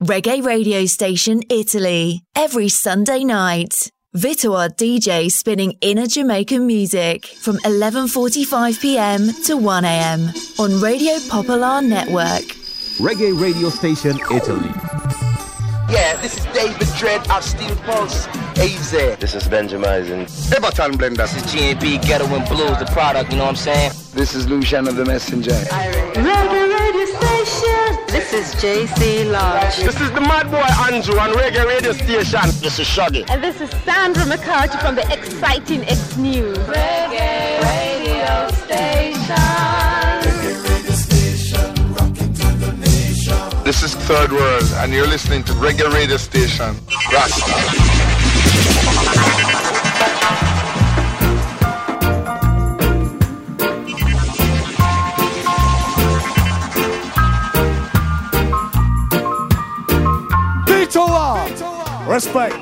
Reggae radio station Italy, every Sunday night. Vito our DJ spinning inner Jamaican music from 11:45 p.m. to 1 a.m. on Radio Popular Network. Reggae radio station Italy. Yeah, this is David Dredd of Steel Pulse, AZ. This is Benjamin. Everton Blender. This is GNB Ghetto and Blues, the product, you know what I'm saying? This is Lucian of the Messenger. Reggae radio station. This is JC Lodge. This is the Mad Boy Andrew on Reggae radio station. This is Shuggy. And this is Sandra McCarthy from the exciting X News. Reggae radio station. This is Third World, and you're listening to Reggae Radio Station, Rasta. Vito, respect.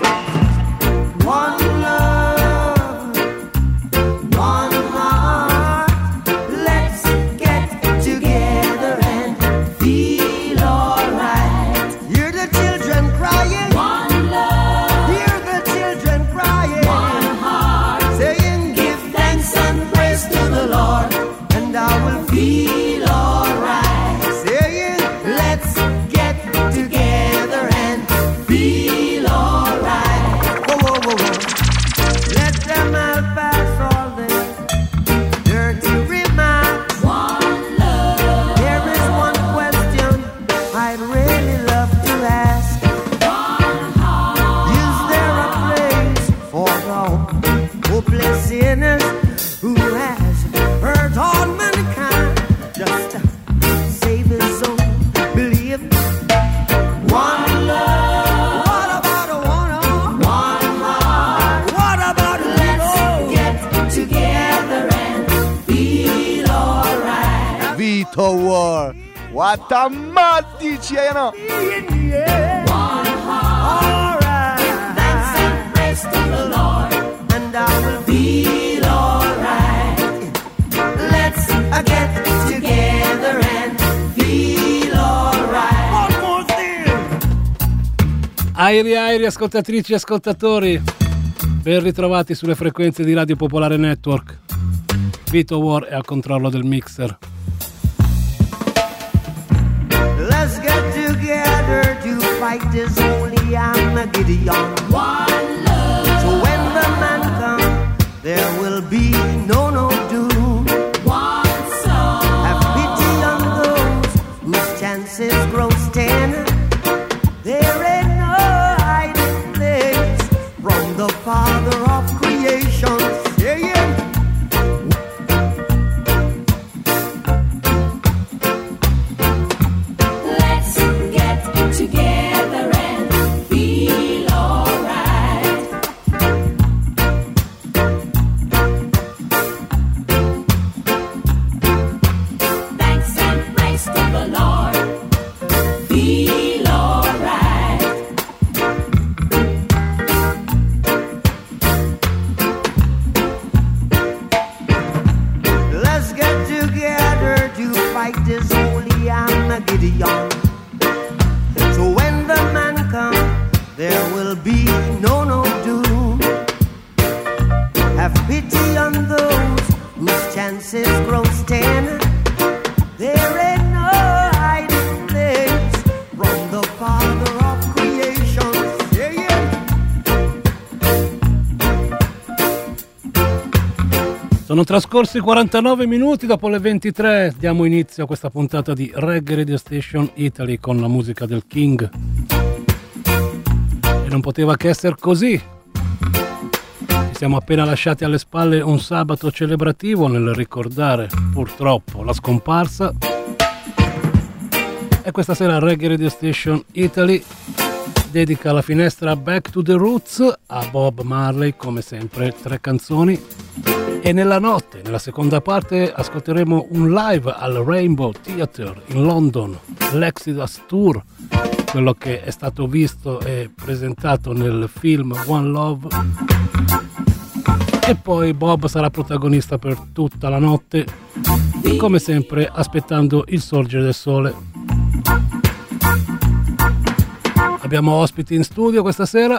One love, one heart. Let's get together and feel alright. Hear the children crying. One love. Hear the children crying. One heart. Saying, give thanks and praise to the Lord, and I will feel alright. Saying, let's get together and feel alright. Whoa, whoa, whoa, whoa. Let them all pass all their dirty remarks. One love. There is one question I'd really love to ask. One heart. Is there a place for the hopeless sinners who has hurt all mankind? Just to save his soul, believe. One love. What about a one heart? What about a let's get together and feel alright. Vito War. What a mad DJ, you know. One heart. Alright. Give thanks and praise to the Lord, and I will feel alright. Let's get together and feel alright. One more thing. Airi, ascoltatrici e ascoltatori, ben ritrovati sulle frequenze di Radio Popolare Network. Vito War è al controllo del mixer. Let's get together to fight this holy Armageddon. One love. So when the man comes, there will be no doom. One soul. Have pity on those whose chances grow thin. There ain't no hiding place from the Father of creation. Yeah, yeah. Let's get together and feel alright. Thanks and praise to the Lord. Feel alright. Let's get together to fight this holy Armageddon. So when the man comes, there will be no doom. Have pity on those whose chances grow thin. There ain't no hiding place from the Father of creation. Yeah, yeah. Sono trascorsi 49 minuti dopo le 23, diamo inizio a questa puntata di Reggae Radio Station Italy con la musica del King. E non poteva che essere così. Ci siamo appena lasciati alle spalle un sabato celebrativo nel ricordare purtroppo la scomparsa. E questa sera Reggae Radio Station Italy dedica la finestra Back to the Roots a Bob Marley, come sempre 3 canzoni. E nella notte, nella seconda parte, ascolteremo un live al Rainbow Theatre in London, l'Exodus Tour, quello che è stato visto e presentato nel film One Love. E poi Bob sarà protagonista per tutta la notte, come sempre aspettando il sorgere del sole. abbiamo ospiti in studio questa sera.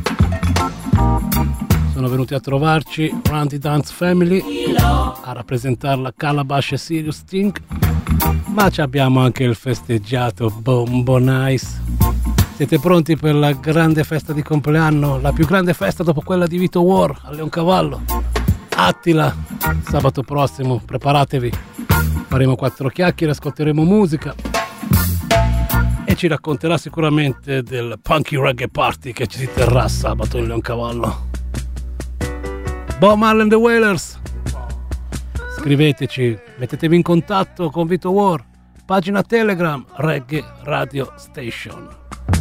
Sono venuti a trovarci Randy Dance Family, a rappresentarla Calabash e Sirius Sting, ma abbiamo anche il festeggiato Bombo Nice. Siete pronti per la grande festa di compleanno, la più grande festa dopo quella di Vito War a Leoncavallo? Attila, sabato prossimo, preparatevi, faremo 4 chiacchiere, ascolteremo musica e ci racconterà sicuramente del Punky Reggae Party che ci si terrà sabato in Leoncavallo. Bob Marley and the Wailers, scriveteci, mettetevi in contatto con Vito War, pagina Telegram Reggae Radio Station.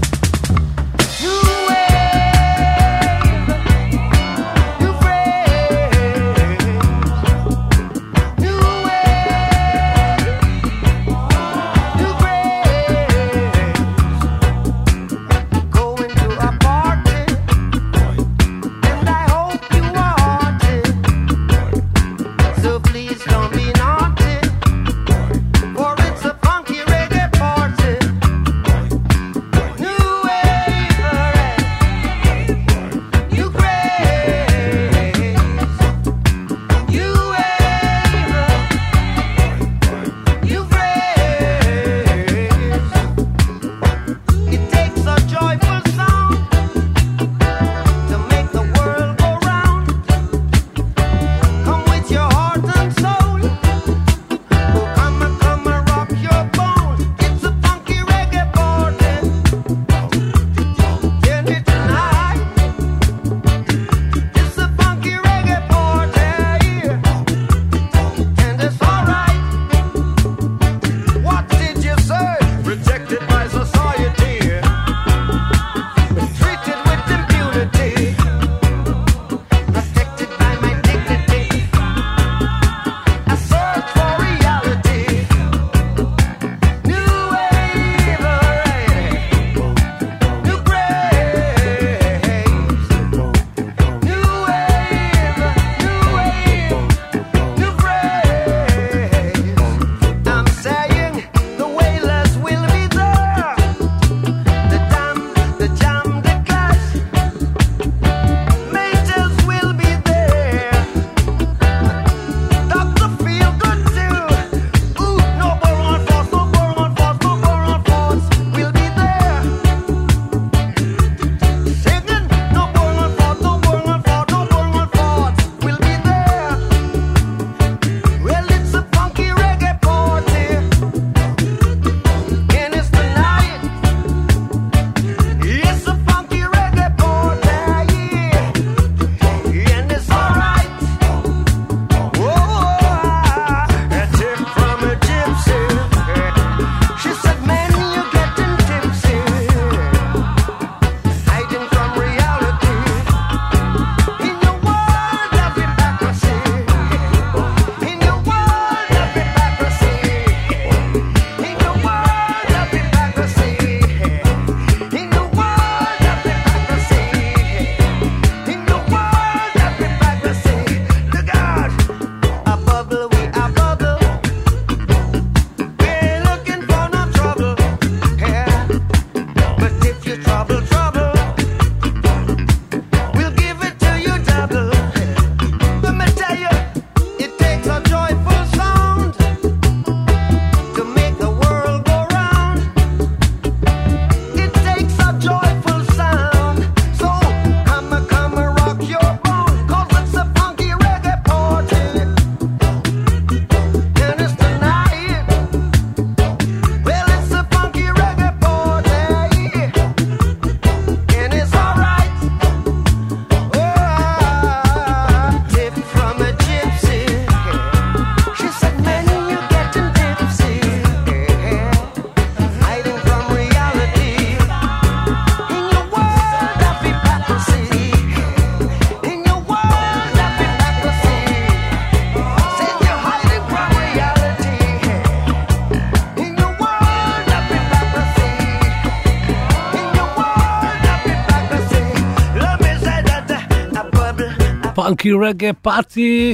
Funky Reggae Party,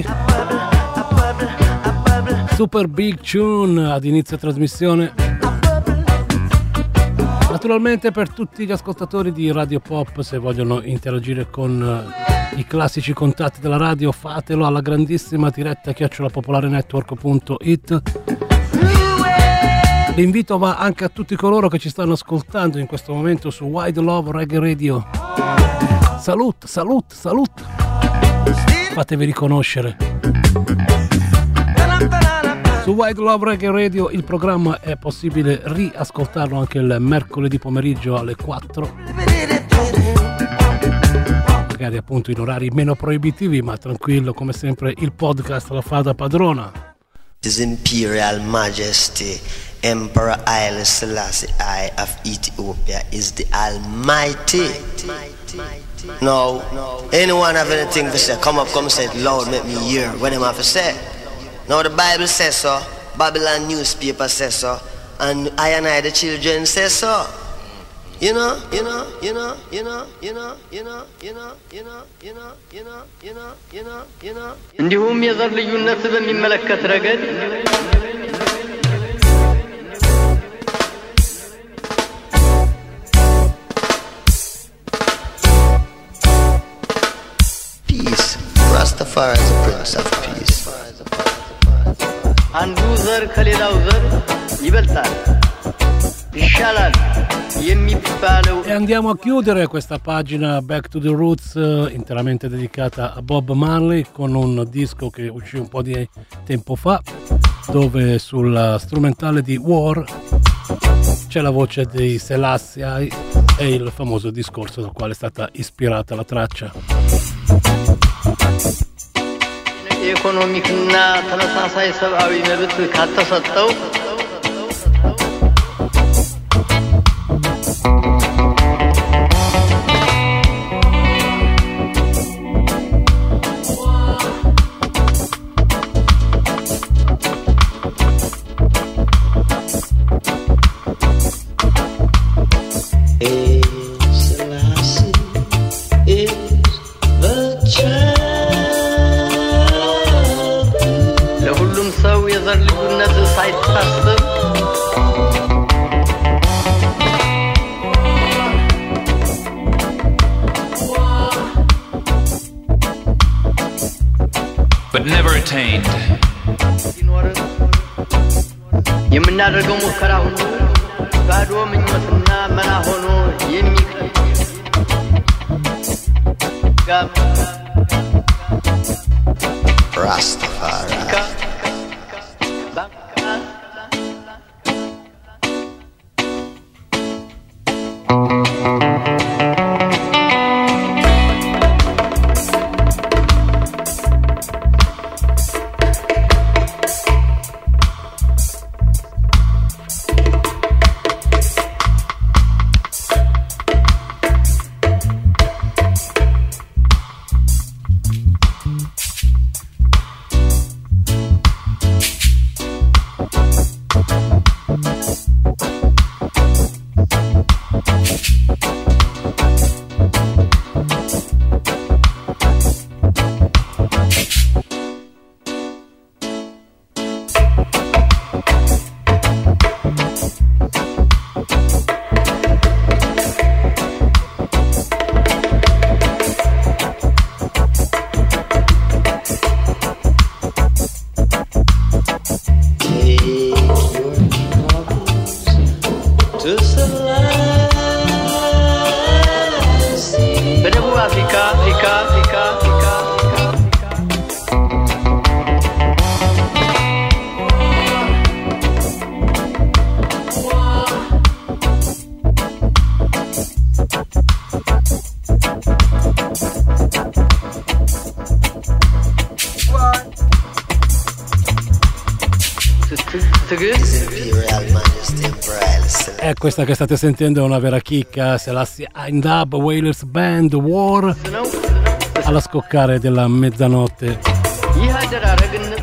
super big tune ad inizio trasmissione. naturalmente per tutti gli ascoltatori di Radio Pop, se vogliono interagire con i classici contatti della radio, fatelo alla grandissima diretta @popolarenetwork.it. L'invito va anche a tutti coloro che ci stanno ascoltando in questo momento su Wide Love Reggae Radio. Salut, salut, salut. Fatevi riconoscere. Su Wide Love Reggae Radio il programma è possibile riascoltarlo anche il mercoledì pomeriggio alle 4. Magari appunto in orari meno proibitivi, ma tranquillo, come sempre il podcast la fa da padrona. His Imperial Majesty Emperor Haile Selassie I of Ethiopia is the Almighty. Now, anyone have anything to say? Come up, come say it loud, make me hear what them have to say. Now the Bible says so, Babylon newspaper says so, and I, the children, say so. You know. እንዲሁም የዘር ልዩነት በሚመለከት ረገድ Peace. Rastafari is the Prince of Peace. አንዱ ዘር ከሌላው ዘር ይበልጣል ይሻላል የሚባለው. E andiamo a chiudere questa pagina Back to the Roots interamente dedicata a Bob Marley con un disco che uscì un po' di tempo fa, dove sulla strumentale di War c'è la voce dei Selassie e il famoso discorso dal quale è stata ispirata la traccia. ኢኮኖሚክና ተመሳሳይ ሰብአዊ መብት ካልተሰጠው but never attained. የምናደርገው ሙከራ ሁሉ ባዶ ምኞትና መና ሆኖ የሚቀር Rastafari. Questa che state sentendo è una vera chicca, Selassie in Dub, Wailers Band, War, alla scoccare della mezzanotte.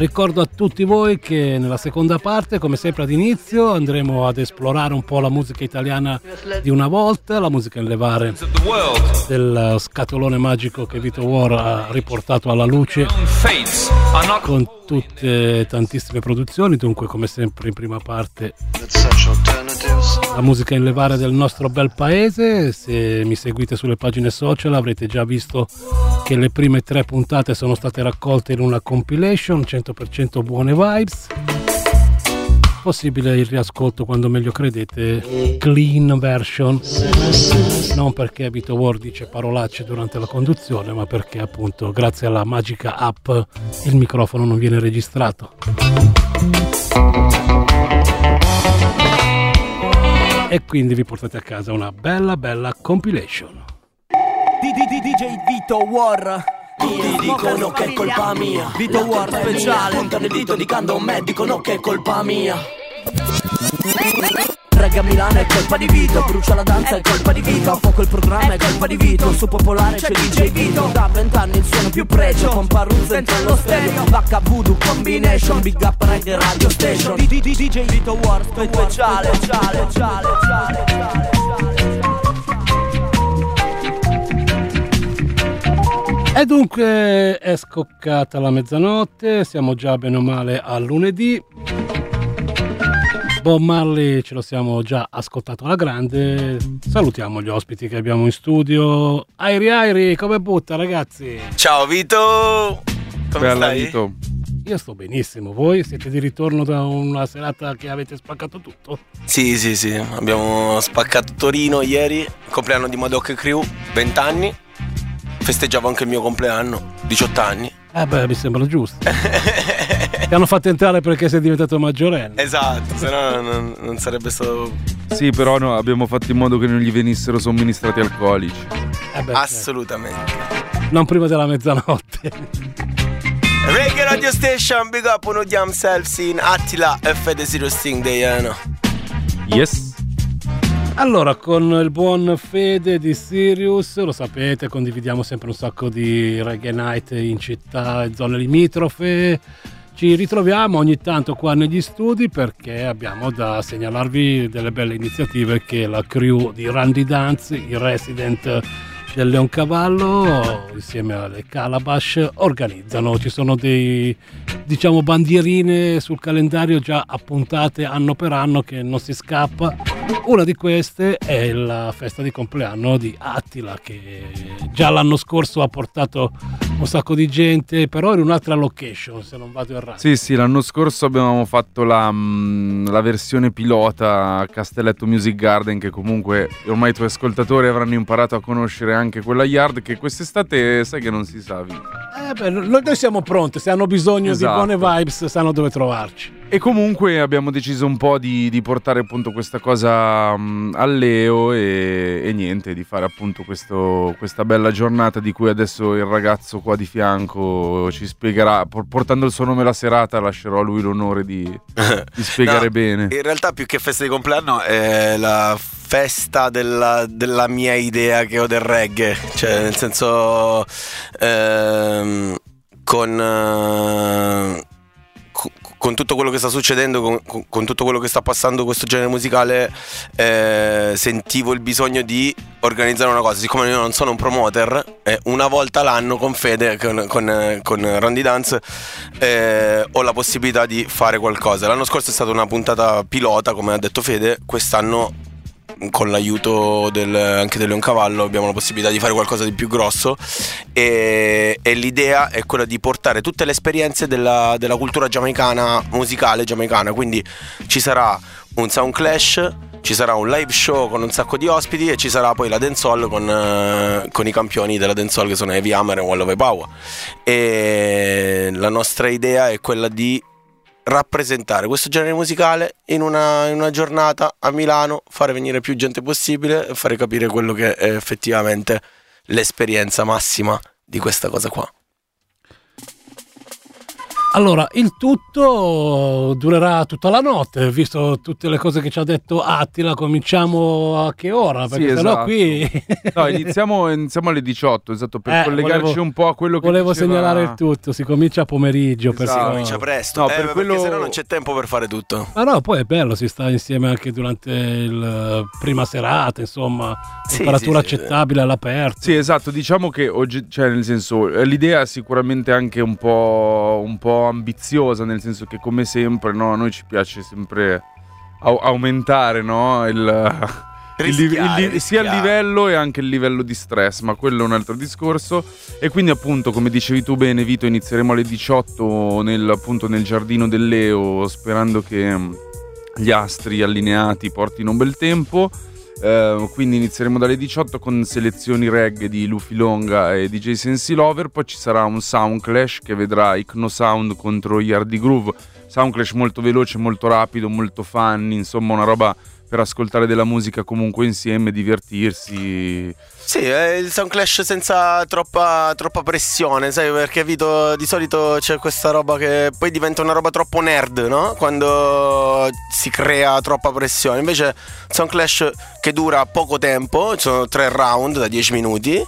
Ricordo a tutti voi che nella seconda parte, come sempre ad inizio, andremo ad esplorare un po' la musica italiana di una volta, la musica in levare del scatolone magico che Vito War ha riportato alla luce con tutte tantissime produzioni. Dunque, come sempre in prima parte, la musica in levare del nostro bel paese. Se mi seguite sulle pagine social avrete già visto che le prime 3 puntate sono state raccolte in una compilation 100% buone vibes. Possibile il riascolto quando meglio credete, clean version, non perché Vito War dice parolacce durante la conduzione, ma perché appunto grazie alla magica app il microfono non viene registrato. E quindi vi portate a casa una bella compilation. DJ Vito War. Tutti dicono che è colpa mia. Vito War speciale. Puntano il dito indicando un me, dicono che è colpa mia. Reggae a Milano è colpa di Vito. Brucia la danza è colpa di Vito. A fuoco il programma è colpa di Vito. Su Popolare c'è DJ Vito. Da 20 anni il suono più pregio. Con Paruzzo dentro lo stereo. Vacca Voodoo Combination. Big Up Reggae Radio Station. DJ Vito War speciale. E dunque è scoccata la mezzanotte, siamo già bene o male a lunedì. Bob Marley ce lo siamo già ascoltato alla grande. Salutiamo gli ospiti che abbiamo in studio. Airi, come butta ragazzi? Ciao Vito, come Bella, stai? Vito. Io sto benissimo, voi siete di ritorno da una serata che avete spaccato tutto? Sì, abbiamo spaccato Torino ieri, compleanno di Madoc Crew, 20 anni. Festeggiavo anche il mio compleanno, 18 anni. Mi sembra giusto. Ti hanno fatto entrare perché sei diventato maggiorenne. Esatto, se no non sarebbe stato... Sì, però no, abbiamo fatto in modo che non gli venissero somministrati alcolici. Assolutamente. Non prima della mezzanotte. Reggae Radio Station, big up on themselves in Attila e Fede Zero Sting Deiano. Yes. Allora, con il buon Fede di Sirius, lo sapete, condividiamo sempre un sacco di reggae night in città e zone limitrofe. Ci ritroviamo ogni tanto qua negli studi perché abbiamo da segnalarvi delle belle iniziative che la crew di Randy Dance, il resident del Leoncavallo, insieme alle Calabash, organizzano. Ci sono dei, bandierine sul calendario già appuntate anno per anno che non si scappa. Una di queste è la festa di compleanno di Attila, che già l'anno scorso ha portato un sacco di gente, però in un'altra location, se non vado errato. Sì, l'anno scorso abbiamo fatto la versione pilota a Castelletto Music Garden, che comunque ormai i tuoi ascoltatori avranno imparato a conoscere anche quella yard, che quest'estate sai che non si sa. Noi siamo pronti, se hanno bisogno di buone vibes sanno dove trovarci. E comunque abbiamo deciso un po' di portare appunto questa cosa al Leo e niente, di fare appunto questa bella giornata di cui adesso il ragazzo qua di fianco ci spiegherà, portando il suo nome la serata lascerò a lui l'onore di spiegare bene. In realtà più che festa di compleanno è la festa della mia idea che ho del reggae, cioè nel senso con tutto quello che sta succedendo, con tutto quello che sta passando questo genere musicale, sentivo il bisogno di organizzare una cosa. Siccome io non sono un promoter, una volta l'anno con Fede, con Randy Dance, ho la possibilità di fare qualcosa. L'anno scorso è stata una puntata pilota, come ha detto Fede. Quest'anno, con l'aiuto anche del Leoncavallo, abbiamo la possibilità di fare qualcosa di più grosso, e l'idea è quella di portare tutte le esperienze della cultura giamaicana, musicale giamaicana. Quindi ci sarà un sound clash, ci sarà un live show con un sacco di ospiti e ci sarà poi la dancehall con i campioni della dancehall che sono Heavy Hammer e Wall of Power. E la nostra idea è quella di rappresentare questo genere musicale in una giornata a Milano, fare venire più gente possibile e fare capire quello che è effettivamente l'esperienza massima di questa cosa qua. Allora, il tutto durerà tutta la notte, visto tutte le cose che ci ha detto Attila. Cominciamo a che ora? Perché Sì, sennò esatto. qui... No, iniziamo alle 18, esatto, per collegarci un po' a quello che volevo diceva... segnalare il tutto, si comincia a pomeriggio. Esatto. Si comincia presto, No, perché quello... sennò non c'è tempo per fare tutto. Ma no, poi è bello, si sta insieme anche durante il prima serata, insomma, temperatura accettabile all'aperto. Sì, esatto, diciamo che oggi, cioè nel senso, l'idea è sicuramente anche un po' ambiziosa, nel senso che come sempre, no, a noi ci piace sempre aumentare, no, sia il livello e anche il livello di stress, ma quello è un altro discorso. E quindi appunto, come dicevi tu bene Vito, inizieremo alle 18 nel giardino del Leo, sperando che gli astri allineati portino un bel tempo. Quindi inizieremo dalle 18 con selezioni reggae di Luffy Longa e DJ Sensi Lover. Poi ci sarà un sound clash che vedrà Icno Sound contro Yardi Groove. Sound clash molto veloce, molto rapido, molto funny, insomma una roba per ascoltare della musica comunque insieme, divertirsi. Sì, è il sound clash senza troppa pressione, sai, perché Vito di solito c'è questa roba che poi diventa una roba troppo nerd, no? Quando si crea troppa pressione. Invece sound clash che dura poco tempo, sono 3 round da 10 minuti,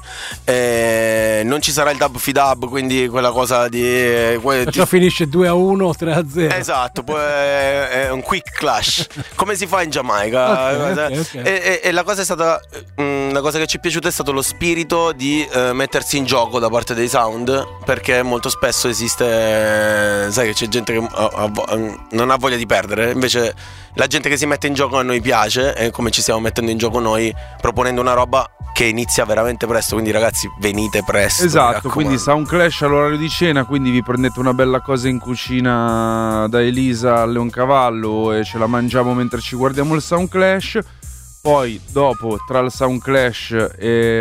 non ci sarà il dub fidab, quindi quella cosa di... Perciò finisce 2-1, 3-0. Esatto, poi è un quick clash, come si fa in Giamaica. Okay. E la cosa è stata, la cosa che ci è piaciuta è stato lo spirito di mettersi in gioco da parte dei sound, perché molto spesso esiste, sai, che c'è gente che non ha voglia di perdere, invece la gente che si mette in gioco a noi piace, e come ci stiamo mettendo in gioco noi proponendo una roba che inizia veramente presto, quindi ragazzi venite presto. Esatto, quindi sound clash all'orario di cena, quindi vi prendete una bella cosa in cucina da Elisa al Leoncavallo e ce la mangiamo mentre ci guardiamo il sound clash. Poi dopo, tra il sound clash e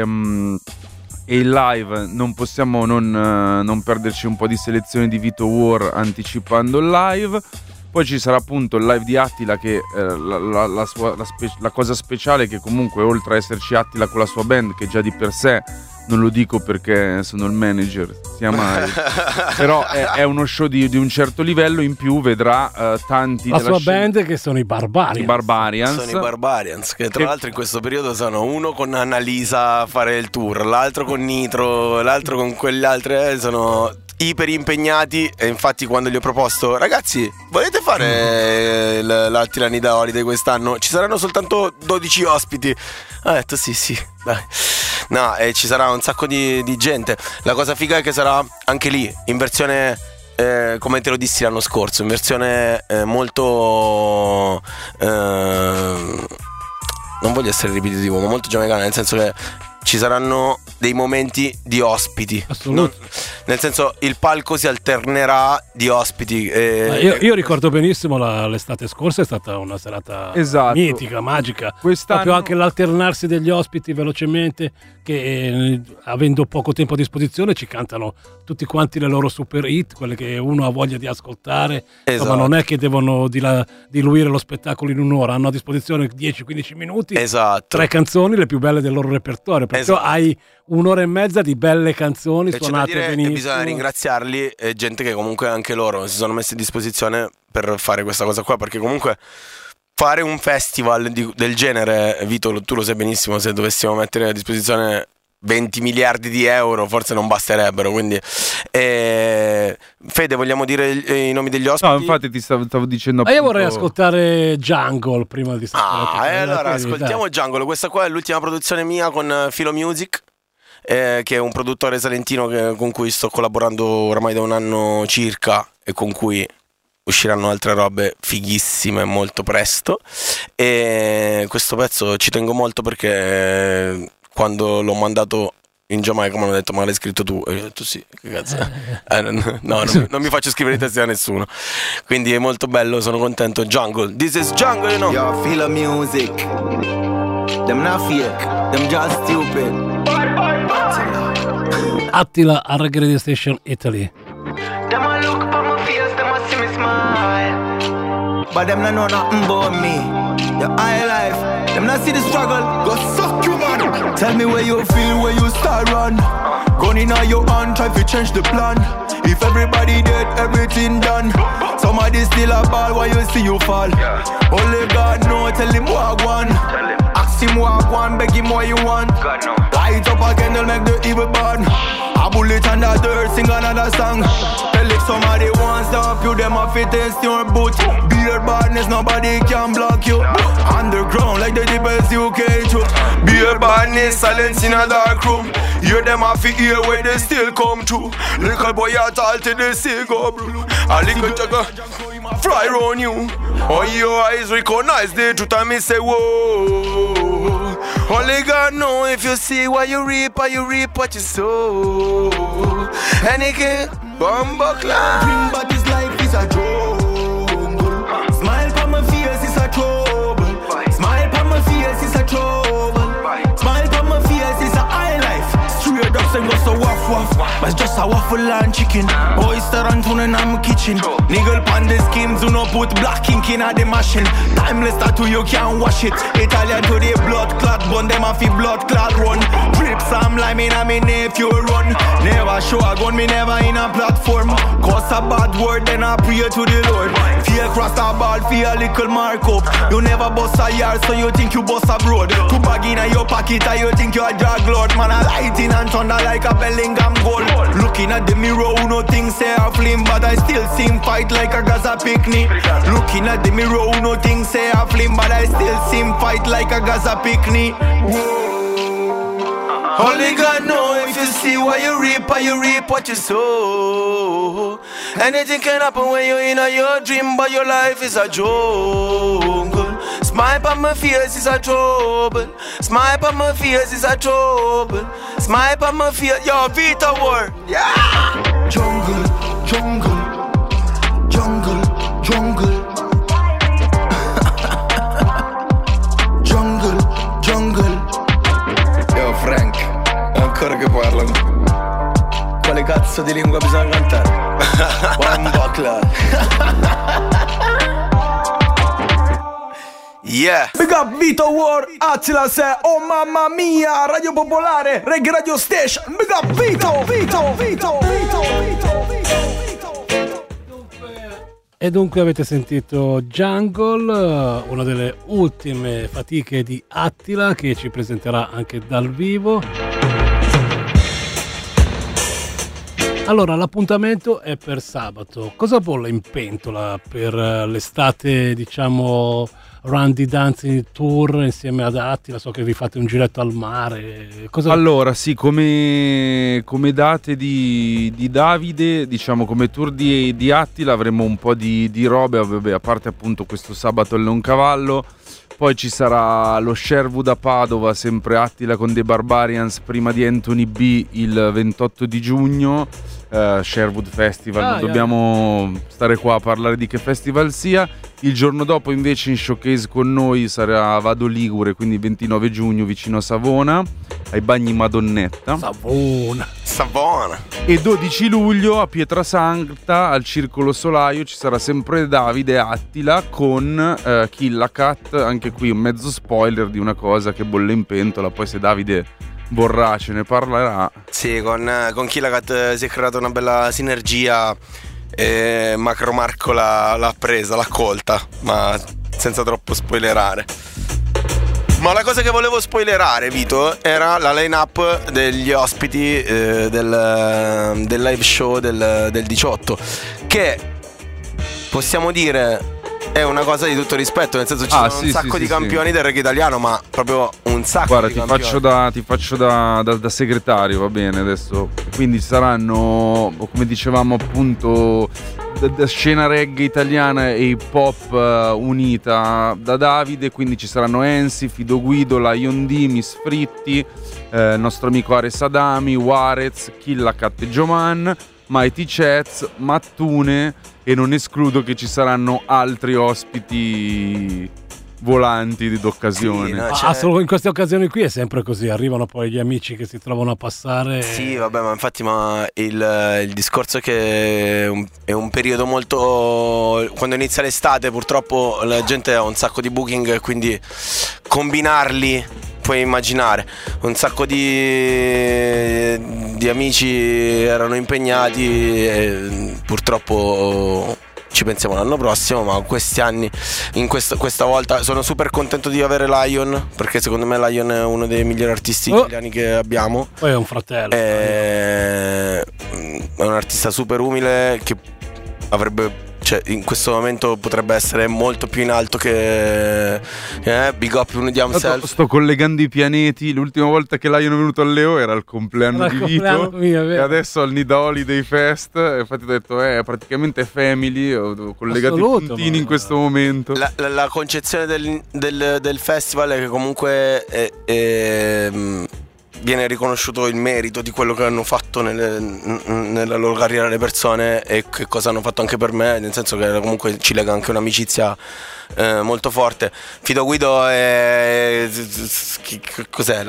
il live, non possiamo non perderci un po' di selezione di Vito War anticipando il live. Poi ci sarà appunto il live di Attila, che la cosa speciale è che comunque, oltre a esserci Attila con la sua band, che già di per sé, non lo dico perché sono il manager, però è uno show di un certo livello, in più vedrà tanti la della sua band, che sono i Barbarians. Sono i Barbarians, che tra l'altro in questo periodo sono uno con Annalisa a fare il tour, l'altro con Nitro, l'altro con quegli altri, sono iper impegnati. E infatti quando gli ho proposto, ragazzi, volete fare l'Attila Nida Holiday quest'anno? Ci saranno soltanto 12 ospiti. Ha detto sì, dai. No, e ci sarà un sacco di gente. La cosa figa è che sarà anche lì in versione come te lo dissi l'anno scorso, in versione molto non voglio essere ripetitivo, ma molto giamaicana, nel senso che ci saranno dei momenti di ospiti. Nel senso, il palco si alternerà di ospiti. Io ricordo benissimo l'estate scorsa, è stata una serata mitica, magica. Proprio anche l'alternarsi degli ospiti velocemente, che avendo poco tempo a disposizione ci cantano tutti quanti le loro super hit, quelle che uno ha voglia di ascoltare. Esatto. Ma non è che devono diluire lo spettacolo in un'ora, hanno a disposizione 10-15 minuti, esatto. 3 canzoni, le più belle del loro repertorio. Perciò hai un'ora e mezza di belle canzoni suonate benissimo. Bisogna ringraziarli, e gente che comunque anche loro si sono messi a disposizione per fare questa cosa qua, perché comunque fare un festival del genere, Vito, tu lo sai benissimo, se dovessimo mettere a disposizione 20 miliardi di euro forse non basterebbero, quindi Fede, vogliamo dire i nomi degli ospiti? No, infatti ti stavo dicendo io vorrei ascoltare Jungle prima di allora ascoltiamo Jungle. Questa qua è l'ultima produzione mia con Philo Music, che è un produttore salentino con cui sto collaborando oramai da un anno circa, e con cui usciranno altre robe fighissime molto presto. E questo pezzo ci tengo molto perché quando l'ho mandato in Giamaica mi hanno detto: ma l'hai scritto tu? E io ho detto sì, che cazzo. No, non mi faccio scrivere i testi a nessuno, quindi è molto bello, sono contento. Jungle, this is Jungle, you know. Yo, Philo Music, them not fake, them just stupid. Attila a Reggae Radio Station Italy. Them a look for my face, them a see me smile, but them not know nothing about me. Your high life, them not see the struggle. Go suck you, man. Tell me where you feel, where you start run. Gun in your hand, try to change the plan. If everybody dead, everything done. Somebody still a ball while you see you fall. Only God know, tell him what I want. Ask him what I want, beg him what you want. Light up a candle, make the evil burn. A bullet and a dirt, sing another song. Tell if somebody wants to help you, them a fit test your boot. Beer badness, nobody can block you. Underground like the deepest UK too. Beer badness, silence in a dark room. Hear them a fit hear where they still come true. Little boy at all till they see go blue. A little jugger fly round you. Oh, your eyes recognize the truth and me say whoa. Only God know if you see what you reap or you reap what you sow. And it can bumbo climb. But this life is a jungle. Smile for my face is a trouble. Smile for my face is a trouble. Smile for my face is a high life. Straight up and go so waff waff. But it's just a waffle and chicken. Oyster and tuna in my kitchen. Niggle pan the skins, do not put black ink in the machine. Timeless tattoo, you can't wash it. Italian to the blood clot, bun them off the blood clot run. Drip some lime in a me nephew run. Never show a gun, me never in a platform. Cause a bad word, then I pray to the Lord. Fear cross a ball, fear a little mark up. You never bust a yard, so you think you bust a road. Two bag in your pocket, and you think you a drug lord. Man, a lighting and thunder like a Bellingham goal. Looking at the mirror, who no think say a flame, but I still see him fight like a Gaza picnic. Looking at the mirror, who no think say a flame, but I still see him fight like a Gaza picnic. Only God know if you see what you reap or you reap what you sow. Anything can happen when you're in your dream, but your life is a jungle. Smile on my face is a trouble. Smile on my face is a trouble. Smile on my face, yo, Vita War. Yeah! Jungle, jungle, jungle, jungle. Jungle, jungle. Yo, Frank, ancora che parlano. Quale cazzo di lingua bisogna cantare? One buckler. Yeah. Big up Vito War, Attila se, oh mamma mia, Radio Popolare, Reggae Radio Station. Big up Vito, Vito, Vito, Vito, Vito, Vito. E dunque avete sentito Jungle, una delle ultime fatiche di Attila, che ci presenterà anche dal vivo. Allora, l'appuntamento è per sabato. Cosa bolle in pentola per l'estate, diciamo, Run di Dancing Tour insieme ad Attila? So che vi fate un giretto al mare. Allora, sì, come date di Davide, diciamo, come tour di Attila avremo un po' di robe, vabbè, a parte appunto questo sabato al Leoncavallo. Poi ci sarà lo Sherwood a Padova, sempre Attila con The Barbarians, prima di Anthony B il 28 di giugno, Sherwood Festival, non dobbiamo stare qua a parlare di che festival sia. Il giorno dopo invece in showcase con noi sarà Vado Ligure, quindi 29 giugno vicino a Savona, ai Bagni Madonnetta. Savona. E 12 luglio a Pietrasanta, al Circolo Solaio, ci sarà sempre Davide Attila con Killa Cat, anche qui un mezzo spoiler di una cosa che bolle in pentola, poi se Davide vorrà ce ne parlerà. Sì, con Killa Cat si è creata una bella sinergia. Macro Marco l'ha presa, l'ha colta, ma senza troppo spoilerare. Ma la cosa che volevo spoilerare, Vito, era la line-up degli ospiti del live show del 18, che possiamo dire è una cosa di tutto rispetto, nel senso ci sono un sacco di campioni del reggae italiano, ma proprio un sacco. Guarda, di campioni. ti faccio da segretario, va bene, adesso. Quindi saranno, come dicevamo appunto, da scena reggae italiana e hip hop unita da Davide, quindi ci saranno Ensi, Fido Guido, Lion D, Miss Fritti, nostro amico Ares Adami, Warez, Killa Cat e Joman, Mighty Chats, Mattune, e non escludo che ci saranno altri ospiti volanti d'occasione. Sì, no, solo in queste occasioni qui è sempre così, arrivano poi gli amici che si trovano a passare. Sì, vabbè, ma infatti il discorso è che è un periodo molto, quando inizia l'estate purtroppo la gente ha un sacco di booking, quindi combinarli puoi immaginare. Un sacco di amici erano impegnati e purtroppo ci pensiamo l'anno prossimo, ma questi anni, questa volta sono super contento di avere Lion, perché secondo me Lion è uno dei migliori artisti italiani che abbiamo. Poi è un fratello. È un artista super umile che avrebbe, cioè in questo momento potrebbe essere molto più in alto che Big Up di Himself. Sto collegando i pianeti. L'ultima volta che Lion è venuto al Leo era il compleanno di Vito e adesso al Nida Holiday Fest. Infatti ho detto praticamente family. Ho collegato i puntini in questo momento. La concezione del festival è che comunque viene riconosciuto il merito di quello che hanno fatto nella loro carriera le persone e che cosa hanno fatto anche per me, nel senso che comunque ci lega anche un'amicizia molto forte. Fido Guido è cos'è?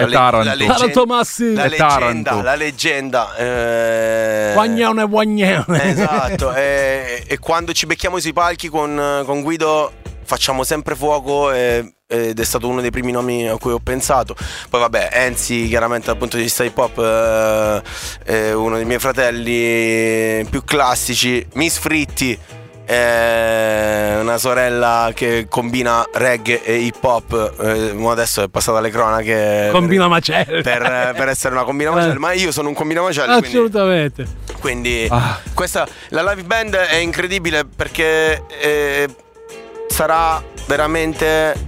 La leggenda Guagnone. Esatto. E quando ci becchiamo sui palchi con Guido facciamo sempre fuoco ed è stato uno dei primi nomi a cui ho pensato. Poi vabbè, Enzi chiaramente dal punto di vista hip hop è uno dei miei fratelli più classici. Miss Fritti è una sorella che combina reggae e hip hop, adesso è passata alle cronache combina macelli per essere una combina macelli, ma io sono un combina macelli, assolutamente. Quindi questa, la live band è incredibile perché sarà veramente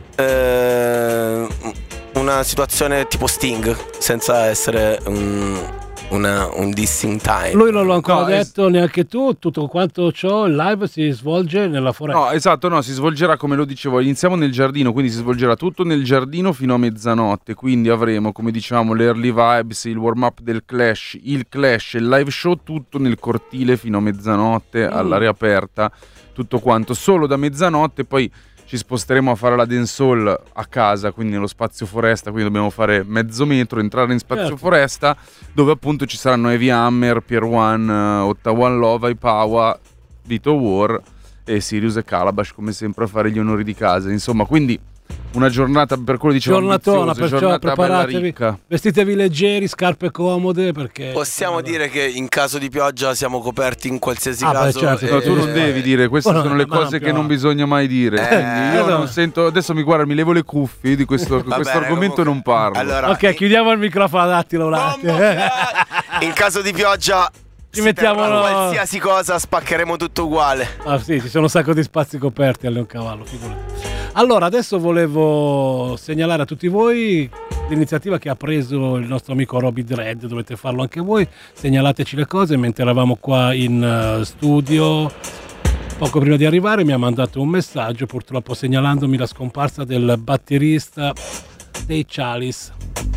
una situazione tipo Sting, senza essere un dissing time. Lui non l'ho ancora detto, neanche tu. Tutto quanto ciò, il live si svolge nella foresta. No, esatto, si svolgerà come lo dicevo. Iniziamo nel giardino, quindi si svolgerà tutto nel giardino fino a mezzanotte. Quindi avremo, come dicevamo, le early vibes, il warm up del Clash, il live show, tutto nel cortile fino a mezzanotte, all'aria aperta, tutto quanto. Solo da mezzanotte, poi ci sposteremo a fare la dancehall a casa, quindi nello spazio foresta, quindi dobbiamo fare mezzo metro, entrare in spazio foresta, dove appunto ci saranno Heavy Hammer, Pier One, Ottawa Love, Ipawa, Vito War e Sirius e Calabash, come sempre a fare gli onori di casa. Insomma, quindi una giornata, per quello dicevo, giornatona, perciò giornata preparatevi, vestitevi leggeri, scarpe comode, perché possiamo dire che in caso di pioggia siamo coperti in qualsiasi caso. No, tu non devi dire, queste sono le cose che non bisogna mai dire. Io non sento, adesso mi guarda, mi levo le cuffie di questo argomento e non parlo. Allora, ok, chiudiamo il microfono, attilo un attimo. In caso di pioggia ci mettiamo qualsiasi cosa, spaccheremo tutto uguale. Sì, ci sono un sacco di spazi coperti a Leoncavallo, figurati. Allora, adesso volevo segnalare a tutti voi l'iniziativa che ha preso il nostro amico Robbie Dread. Dovete farlo anche voi, segnalateci le cose. Mentre eravamo qua in studio, poco prima di arrivare, mi ha mandato un messaggio, purtroppo segnalandomi la scomparsa del batterista dei Chalice.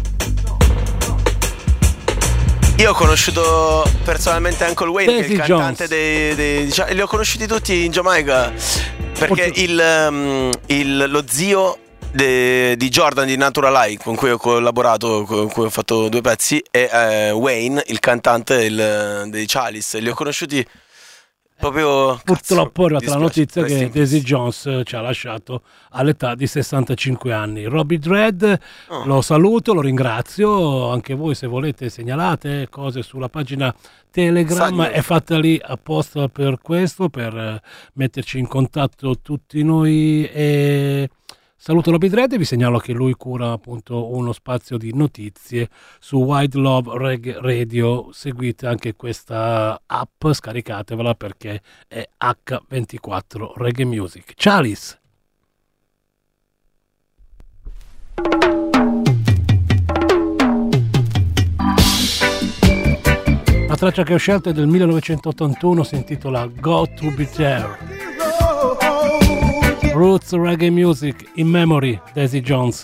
Io ho conosciuto personalmente Uncle Wayne, che è il cantante li ho conosciuti tutti in Giamaica, perché lo zio di Jordan di Natural Eye, con cui ho collaborato, con cui ho fatto 2 pezzi, è Wayne, il cantante dei Chalice. Li ho conosciuti proprio. Purtroppo è arrivata la notizia che Daisy Jones ci ha lasciato all'età di 65 anni. Robbie Dread, lo saluto, lo ringrazio. Anche voi, se volete, segnalate cose sulla pagina Telegram, è fatta lì apposta per questo, per metterci in contatto tutti noi. E saluto Robbie Dread e vi segnalo che lui cura appunto uno spazio di notizie su Wide Love Reggae Radio. Seguite anche questa app, scaricatevela perché è H24 Reggae Music. Chalice. La traccia che ho scelto è del 1981, si intitola Go To Be There. Roots Reggae Music in memory, Daisy Jones.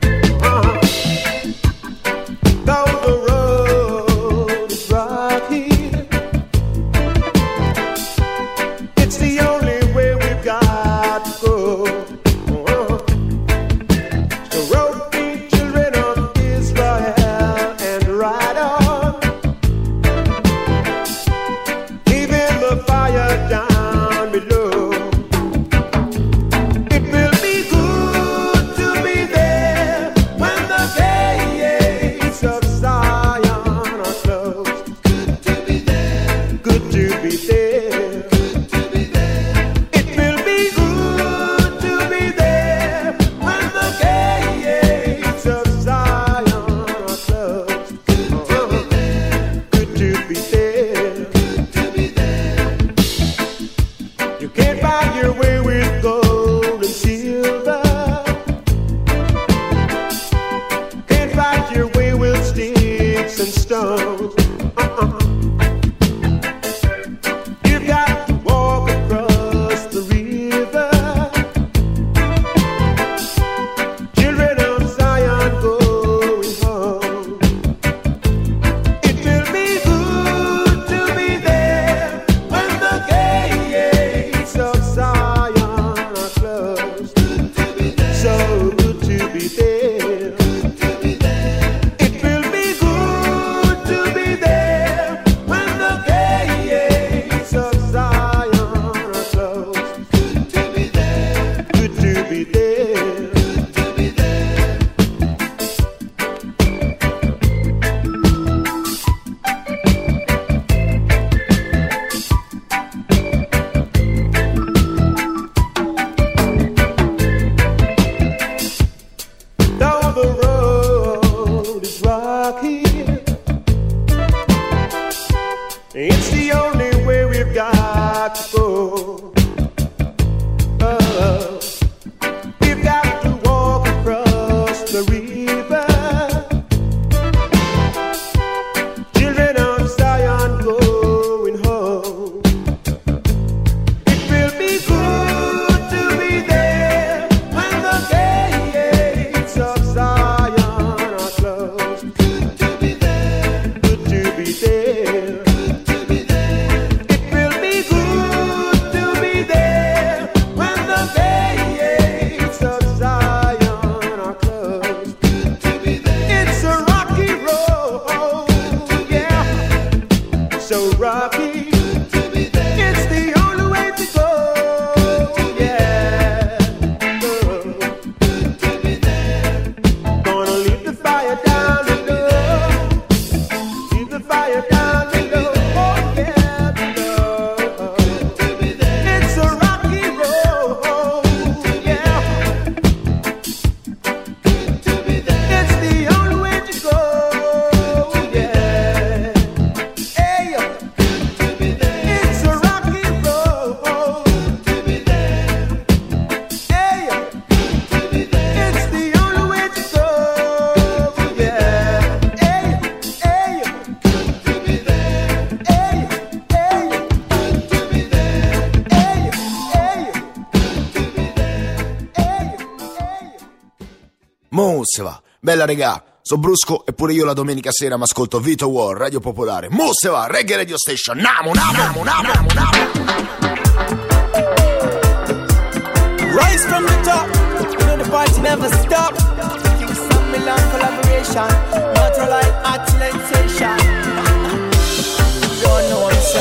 Down the road is rocky. It's the only way we've got to go. So roll the children of Israel and ride on, leaving the fire down below. It will be good to be there Mo se va. Bella regà, so brusco eppure io la domenica sera mi ascolto Vito War, Radio Popolare. Mo se va, Reggae Radio Station. Namo. Rise from the top, you know the party never stop. King Sam Milan collaboration, Naturalite Art Sensation. Don't know what I'm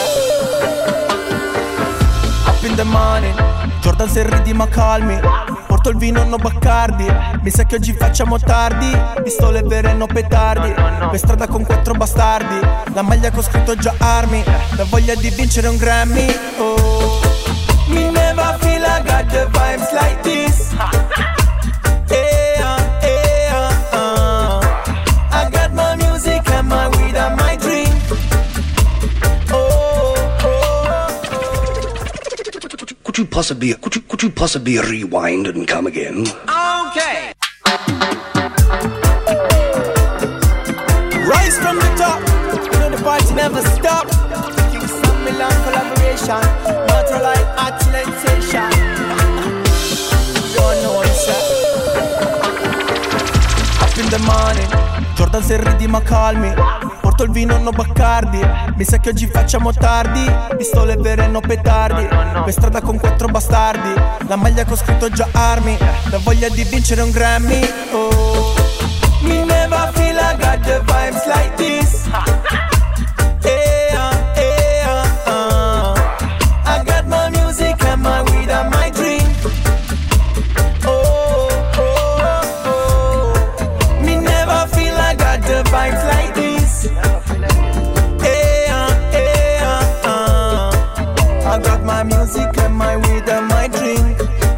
up in the morning, Jordan se ridi ma calmi. Porto il vino, no Baccardi. Mi sa che oggi facciamo tardi. Pistole vere, no petardi. Per strada con 4 bastardi. La maglia con scritto già armi. La voglia di vincere un Grammy. Oh, me never feel I got the vibes like this. I got my music and my weed and my drink. Could you possibly rewind and come again? Okay. Rise from the top, you know the party never stop. King Sam Milan collaboration, Naturalite Art Sensation. Don't know what I'm up in the morning, Jordan se ridi ma calmi. Porto il vino, no Baccardi. Mi sa che oggi facciamo tardi. Pistole vere, no petardi. Per strada con 4 bastardi. La maglia con scritto già armi. La voglia di vincere un Grammy. Oh, me never feel I got the vibes like this. I got my music and my weed and my drink. Me never feel I got the vibes like this. I got my music and my weed and my drink.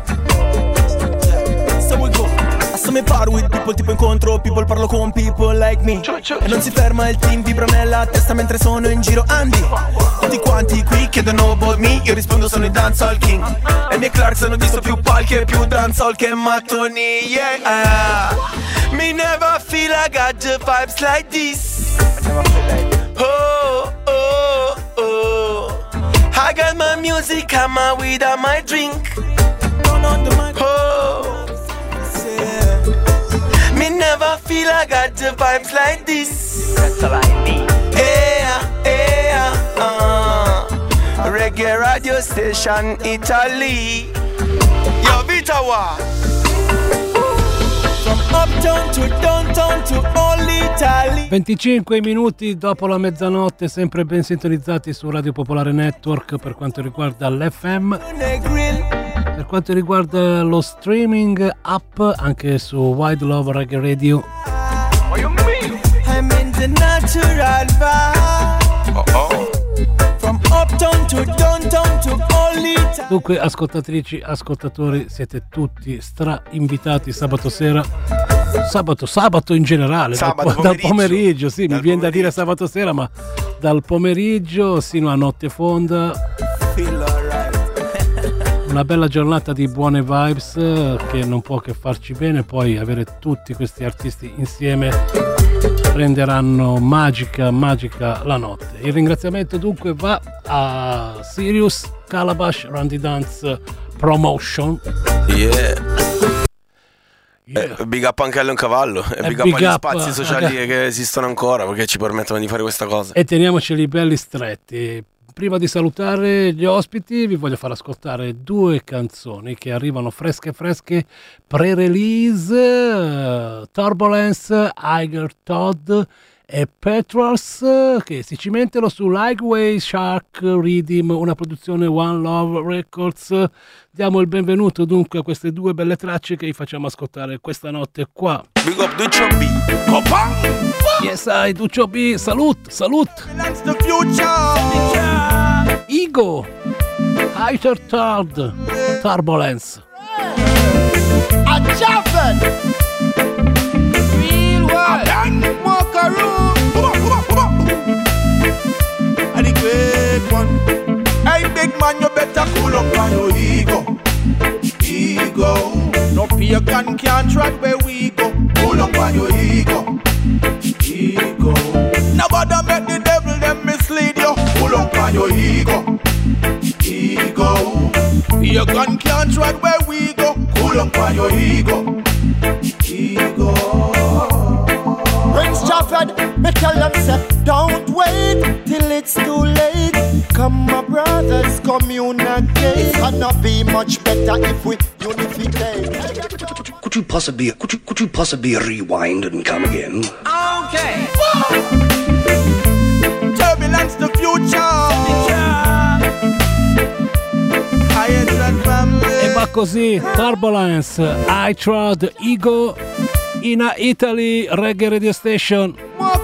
So we go. Mi parlo with people, tipo incontro people, parlo con people like me. E non si ferma il team, vibra nella testa mentre sono in giro. Andy, tutti quanti qui chiedono about me. Io rispondo sono il dancehall king. E i miei Clarks hanno visto più palchi e più dancehall che mattoni, yeah. Me never feel I got the vibes like this. Oh, oh, oh. I got my music and my weed and my drink. Oh, me never feel I got the vibes like this. Reggae Radio Station Italy. Yo, Vitawa. From uptown to downtown to all Italy. 25 minuti dopo la mezzanotte, sempre ben sintonizzati su Radio Popolare Network per quanto riguarda l'FM. Per quanto riguarda lo streaming app, anche su Wide Love Reggae Radio. I'm in the natural vibe. From uptown to downtown to all Italy. Dunque, ascoltatrici, ascoltatori, siete tutti invitati sabato sera. Sabato in generale, dal pomeriggio, sì, mi viene da dire sabato sera, ma dal pomeriggio sino a notte fonda. Una bella giornata di buone vibes che non può che farci bene. Poi avere tutti questi artisti insieme renderanno magica la notte. Il ringraziamento dunque va a Sirius Calabash Randy Dance Promotion. Big up anche a Leoncavallo e big up agli spazi sociali che esistono ancora, perché ci permettono di fare questa cosa. E teniamoceli belli stretti. Prima di salutare gli ospiti vi voglio far ascoltare 2 canzoni che arrivano fresche pre-release. Turbulence, Iger Todd e Petrals, che si cimentano su Lightway Shark Rhythm, una produzione One Love Records. Diamo il benvenuto dunque a queste 2 belle tracce che vi facciamo ascoltare questa notte qua. Big up Duccio B. Yes, I Duccio B. Salute. Ego, Iger Todd, Turbulence. A Jaffin, real world, Mokaroon. Come on. And the great one. Hey, big man, you better cool up on your ego. No pagan can't track where we go. Cool up on your ego. Nobody make the devil them mislead you. Pull up on your ego. Your gun can't track where we go. Pull up on your ego. ego. Prince Jaffed, me tell them say, don't wait till it's too late. Come my brothers, communicate. It's gonna be much better if we unificate. Could you possibly rewind and come again? Okay. Turbulence the future. E va così, Turbulence, I Trod Ego in Italy Reggae Radio Station.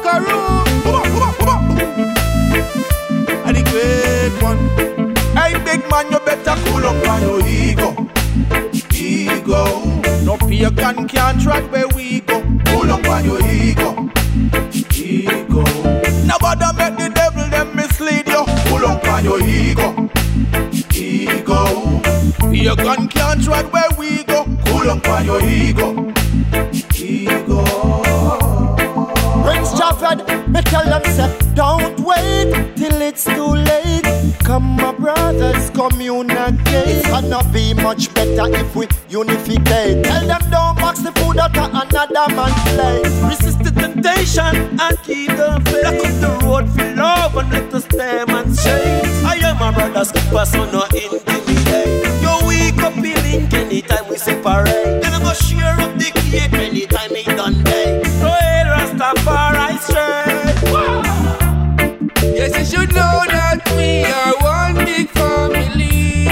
And the great one. Hey big man, you better cool up on your ego. Ego. No pagan can't track where we go. Cool up on your ego. Ego. Nobody make the devil them mislead you. Cool up on your ego. Ego. Pagan can't track where we go. Cool up on your ego. Ego. Prince Jaffed, me tell them say, don't wait till it's too late. Come my brothers, communicate. It's gonna be much better if we unificate. Tell them don't box the food out of another man's place. Resist the temptation and keep the faith. Lock up the road for love and let us demonstrate. I am my brother's keeper, so no intimidate. Yo, we couple link anytime we separate. Then I go share up the cake anytime he done day. So hey, Rastafari straight. Yes, you should know that we are one big family.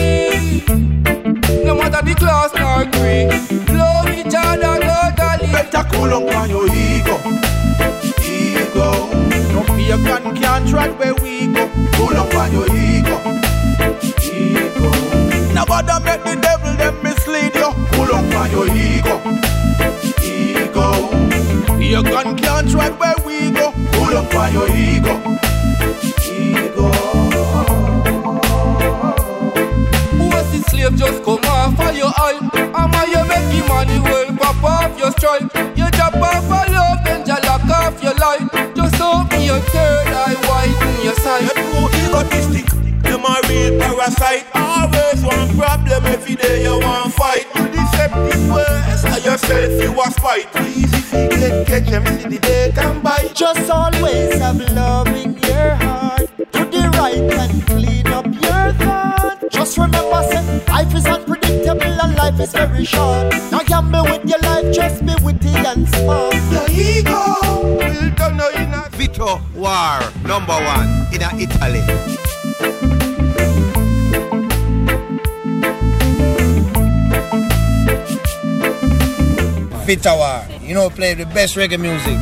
No matter the class nor creed, love each other totally. Better cool up on your ego. Ego. No pagan can't track where we go. Cool up on your ego. Ego. Nobody make the devil them mislead you. Cool up on your ego. Ego. Pagan can't track where we go. Cool up on your ego. Ego. Was the slave just come off of your eye? Am I you make Emmanuel pop off your stripe? You drop off a love, then you lock off your life. Just open your third eye wide in your side. You're too egotistic. You're my real parasite. Always one problem every day you want fight. You deceptive ways. I yourself you was fight. Easy if you get catch them see the day can bite. Just always have love in your heart. Do the right and clean up your thought. Just remember say life is unpredictable and life is very short. Now gamble with your life, just be witty and smart. Your ego will turn you in a Vito War, #1 in Italy. Vito War, you know, play the best reggae music.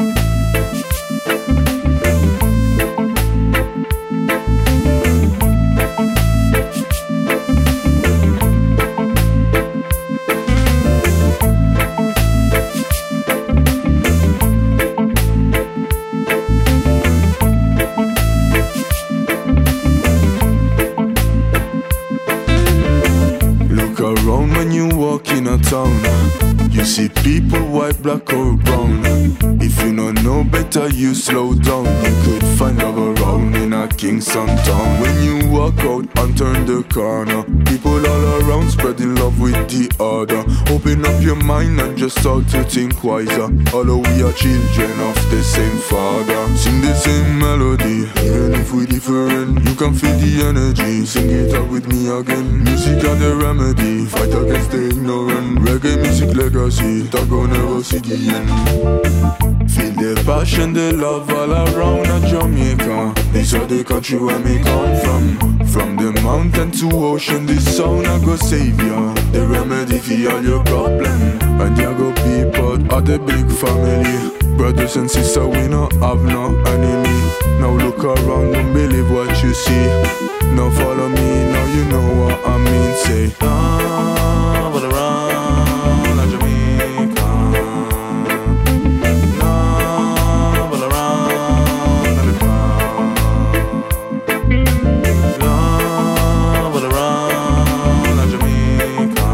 You see people white, black or brown. If you don't know better, you slow down. You could find love around in a Kingston town. When you walk out and turn the corner, people all around spreading love with the other. Open up your mind and just start to think wiser. Although we are children of the same father, sing the same melody, even if we different. You can feel the energy, sing it out with me again. Music are the remedy, fight against the ignorant. Reggae music legacy, that gon' never see the end. Feel the passion, the love all around a Jamaica. This are the country where me come from. From the mountain to ocean, this sound I go save ya. The remedy for all your problem. And you go be part of the big family. Brothers and sisters, we no have no enemy. Now look around and believe what you see. Now follow me, now you know what I mean. Say, ah, but around like Jamaica. Nah, but around like the ground. Nah, but around like Jamaica.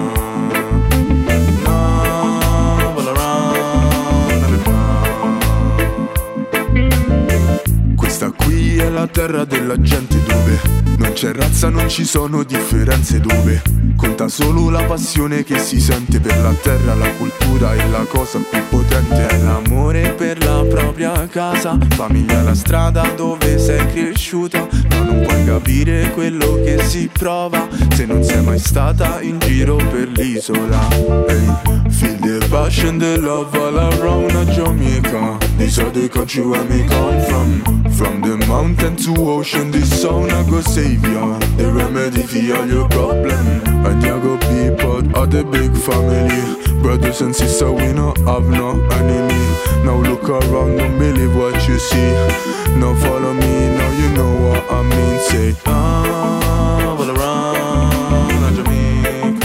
Nah, but around like the ground. Questa qui è la terra della gente dove non c'è razza, non ci sono differenze, dove conta solo la passione che si sente per la terra, la cultura e la cosa più potente è l'amore per la propria casa, famiglia, la strada dove sei cresciuta, ma non puoi capire quello che si prova se non sei mai stata in giro per l'isola. Hey, feel the passion, the love all around Jamaica. These are the country where me come from the mountain to ocean, this sound I go save ya. The remedy for all your problem. And you go be part of the big family. Brothers and sisters, we no have no enemy. Now look around, don't believe what you see. Now follow me, now you know what I mean. Say, all around Jamaica.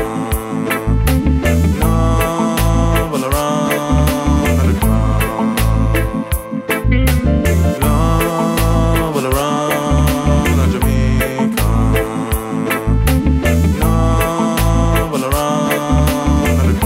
All around the ground. All around Jamaica. All around the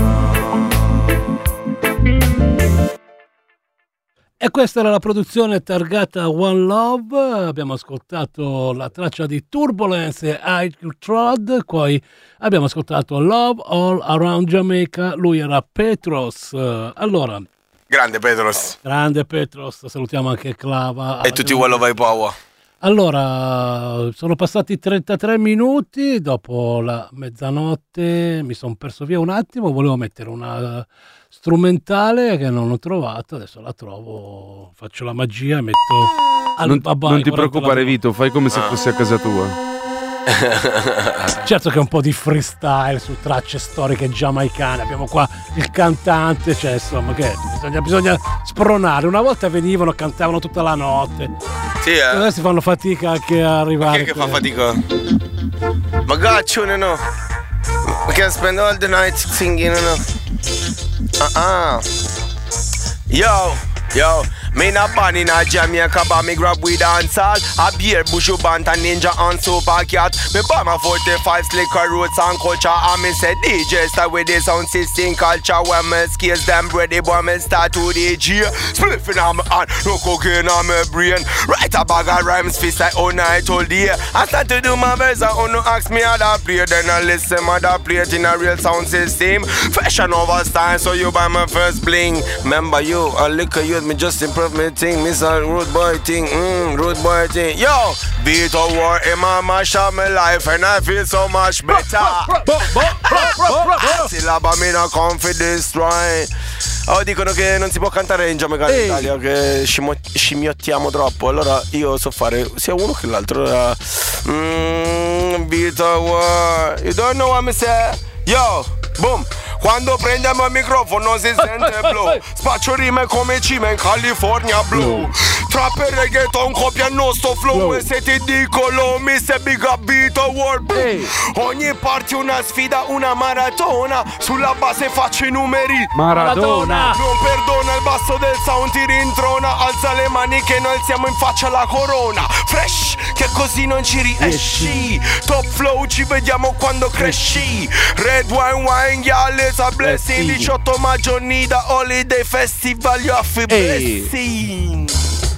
ground. E questa era la produzione targata One Love. Abbiamo ascoltato la traccia di Turbulence e I Trod, poi abbiamo ascoltato Love All Around Jamaica, lui era Petros. Allora, Grande Petros. Salutiamo anche Clava e tutti One Love Power. Allora, sono passati 33 minuti dopo la mezzanotte, mi sono perso via un attimo, volevo mettere una strumentale che non ho trovato, adesso la trovo, faccio la magia e metto... Non ti preoccupare Vito, fai come se fossi a casa tua. Certo che è un po' di freestyle su tracce storiche giamaicane, abbiamo qua il cantante, cioè insomma che bisogna spronare. Una volta venivano, cantavano tutta la notte, sì, adesso fanno fatica anche a arrivare. Chi è che fa fatica? Ma gaccio, no? We can spend all the night singing, no? Yo, me na born in a Jamaica, but me grab with dancehall. A beer, bushu band, and ninja and super cat. Me buy my 45 slicker roots and culture. And me say DJ start with the sound system culture. When me skills them ready, boy me start to DJ. Spliffing on my hand, no cocaine on my brain. Write a bag of rhymes, fist like all night, all day. I start to do my best, I no ask me how to play. Then I listen, how to play it in a real sound system. Fashion over style, so you buy my first bling. Remember you, a liquor youth, me just improve me thing, miss a rude boy thing, Yo, beat a war in my mash up my life and I feel so much better. Sillaba me no come for destroy. Oh, dicono che non si può cantare in Giamaicano in Italia, che scimmiottiamo troppo. Allora io so fare sia uno che l'altro. Beat a war. You don't know what me say? Yo, boom. Quando prendiamo il microfono si sente blow. Spaccio rime come cime in California blow. Trap e reggaeton copia il nostro flow. E se ti dico lo mi se big up beat a world. Ogni parte una sfida, una maratona. Sulla base faccio i numeri. Maradona. Non perdona, il basso del sound ti rintrona. Alza le mani che noi alziamo in faccia la corona. Fresh, che così non ci riesci. Top flow, ci vediamo quando cresci. Red wine, yeah, it's a blessing. 18 maggio Nida Holiday Festival, you have a blessing.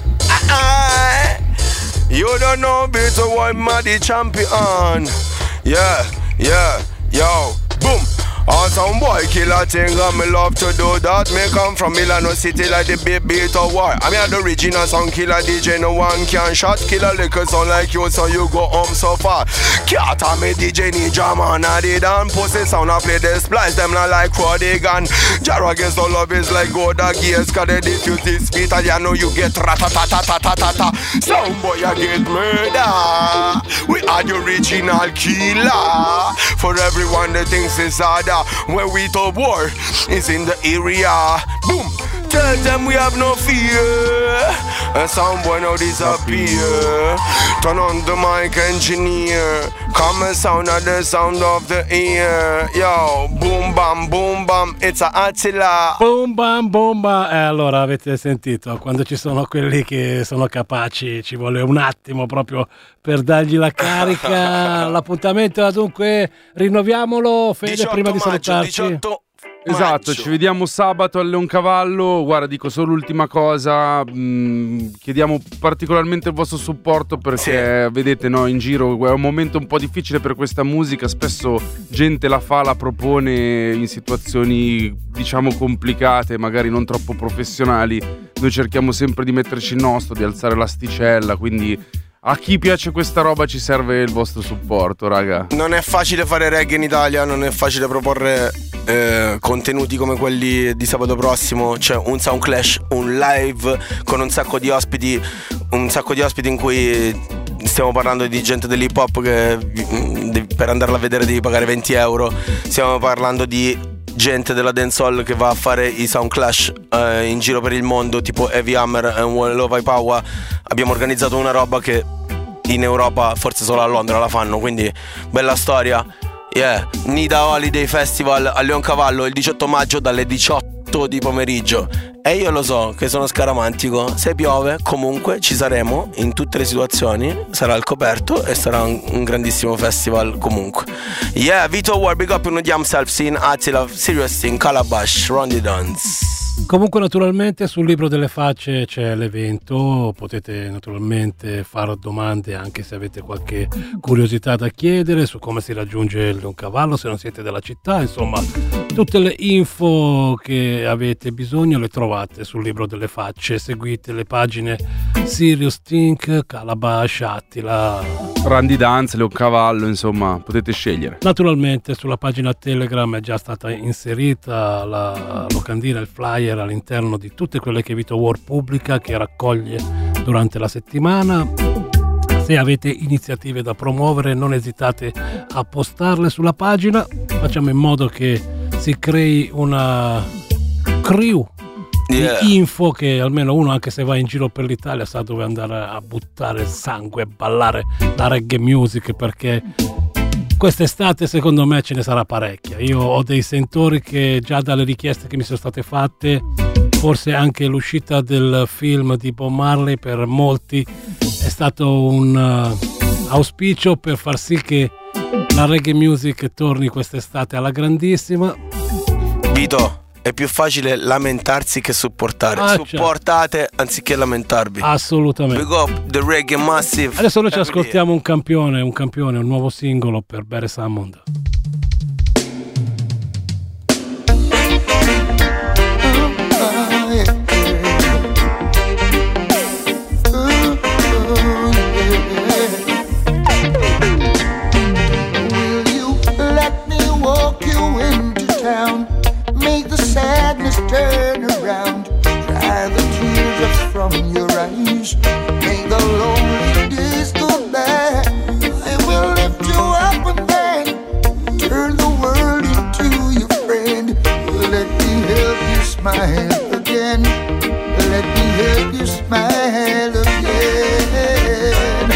You don't know better why Maddy champion. Yeah, yo, boom. Awesome boy, killer thing, and me love to do that. Me come from Milano City like the big beat of war. I mean the original sound killer DJ, no one can shot. Killer liquor sound like you, so you go home so far. Cat me DJ Ninja man, I did and pussy sound I play the splice, them not like Crodigan. Jaro against all love is like God against, cause they diffuse this beat and you know you get ratatatatata. Sound boy I get murder. We are the original killer. For everyone that thinks it's harder, where we top war is in the area. Boom. Tell them we have no fear. And some boy now disappear. Turn on the mic engineer. Come and sound at the sound of the ear. Yo, boom bam, it's a Attila. Boom bam. Allora avete sentito, quando ci sono quelli che sono capaci ci vuole un attimo proprio per dargli la carica. L'appuntamento dunque rinnoviamolo, Fede, prima di salutarci. Esatto, ci vediamo sabato al Leoncavallo. Guarda, dico solo l'ultima cosa, chiediamo particolarmente il vostro supporto perché vedete, no, in giro è un momento un po' difficile per questa musica, spesso gente la propone in situazioni diciamo complicate, magari non troppo professionali. Noi cerchiamo sempre di metterci il nostro, di alzare l'asticella, quindi a chi piace questa roba ci serve il vostro supporto, raga. Non è facile fare reggae in Italia, non è facile proporre contenuti come quelli di sabato prossimo. C'è un Soundclash, un live con un sacco di ospiti in cui stiamo parlando di gente dell'hip hop che per andarla a vedere devi pagare 20 euro. Stiamo parlando di gente della dancehall che va a fare i Soundclash in giro per il mondo, tipo Heavy Hammer e One Love I Power. Abbiamo organizzato una roba che in Europa forse solo a Londra la fanno, quindi bella storia. Nida Holiday Festival a Leoncavallo il 18 maggio dalle 18 di pomeriggio. E io lo so che sono scaramantico, se piove comunque ci saremo in tutte le situazioni, sarà al coperto e sarà un grandissimo festival comunque. Vito War, big up on yourself, scene, Attila, Serious Thing, Calabash, Rondy Dance. Comunque naturalmente sul libro delle facce c'è l'evento, potete naturalmente fare domande anche se avete qualche curiosità da chiedere su come si raggiunge il Leoncavallo se non siete della città, insomma tutte le info che avete bisogno le trovate sul libro delle facce. Seguite le pagine Serious Think, Calabash, Attila, Randy Dance, Leoncavallo, insomma potete scegliere. Naturalmente sulla pagina Telegram è già stata inserita la locandina, il flyer all'interno di tutte quelle che Vito War pubblica, che raccoglie durante la settimana. Se avete iniziative da promuovere non esitate a postarle sulla pagina, facciamo in modo che si crei una crew di info, che almeno uno, anche se va in giro per l'Italia, sa dove andare a buttare sangue e ballare la reggae music, perché quest'estate secondo me ce ne sarà parecchia. Io ho dei sentori che già dalle richieste che mi sono state fatte, forse anche l'uscita del film di Bob Marley per molti è stato un auspicio per far sì che la reggae music torni quest'estate alla grandissima. Vito, è più facile lamentarsi che supportare. Supportate anziché lamentarvi. Assolutamente. Big up the Reggae Massive. Adesso noi ci ascoltiamo un campione, un nuovo singolo per Beres Hammond. Will you let me walk you into town? Make the sadness turn around. Dry the teardrops from your eyes. Make the lonely days go by. I will lift you up and then turn the world into your friend. Let me help you smile again. Let me help you smile again.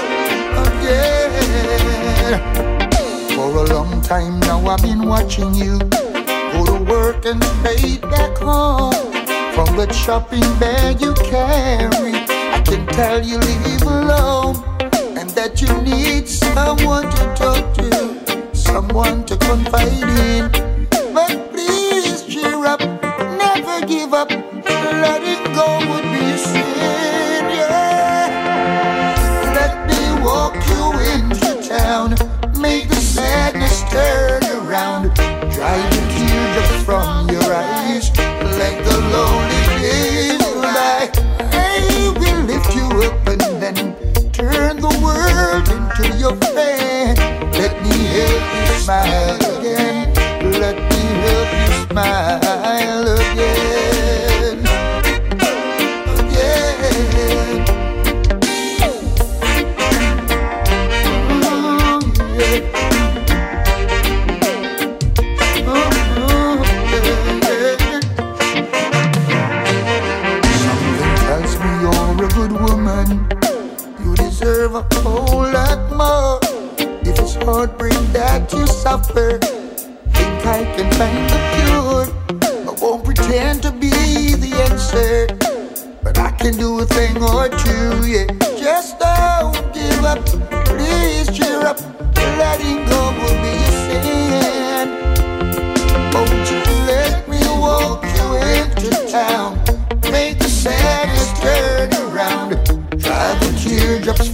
Again. For a long time now I've been watching you go to work and straight back home. From the shopping bag you carry, I can tell you live alone, and that you need someone to talk to, someone to confide in. But please cheer up, never give up. Letting go would be a sin, yeah. Let me walk you into town, make the sadness turn around. Dry the teardrops from your eyes, let the lonely days go by. I will lift you up and then turn the world into your friend. Let me help you smile again. Let me help you smile again. Again. Deserve a whole lot more. If it's heartbreak that you suffer, think I can find the cure. I won't pretend to be the answer, but I can do a thing or two, yeah. Just don't give up, please cheer up. Letting go will be a sin. Won't you let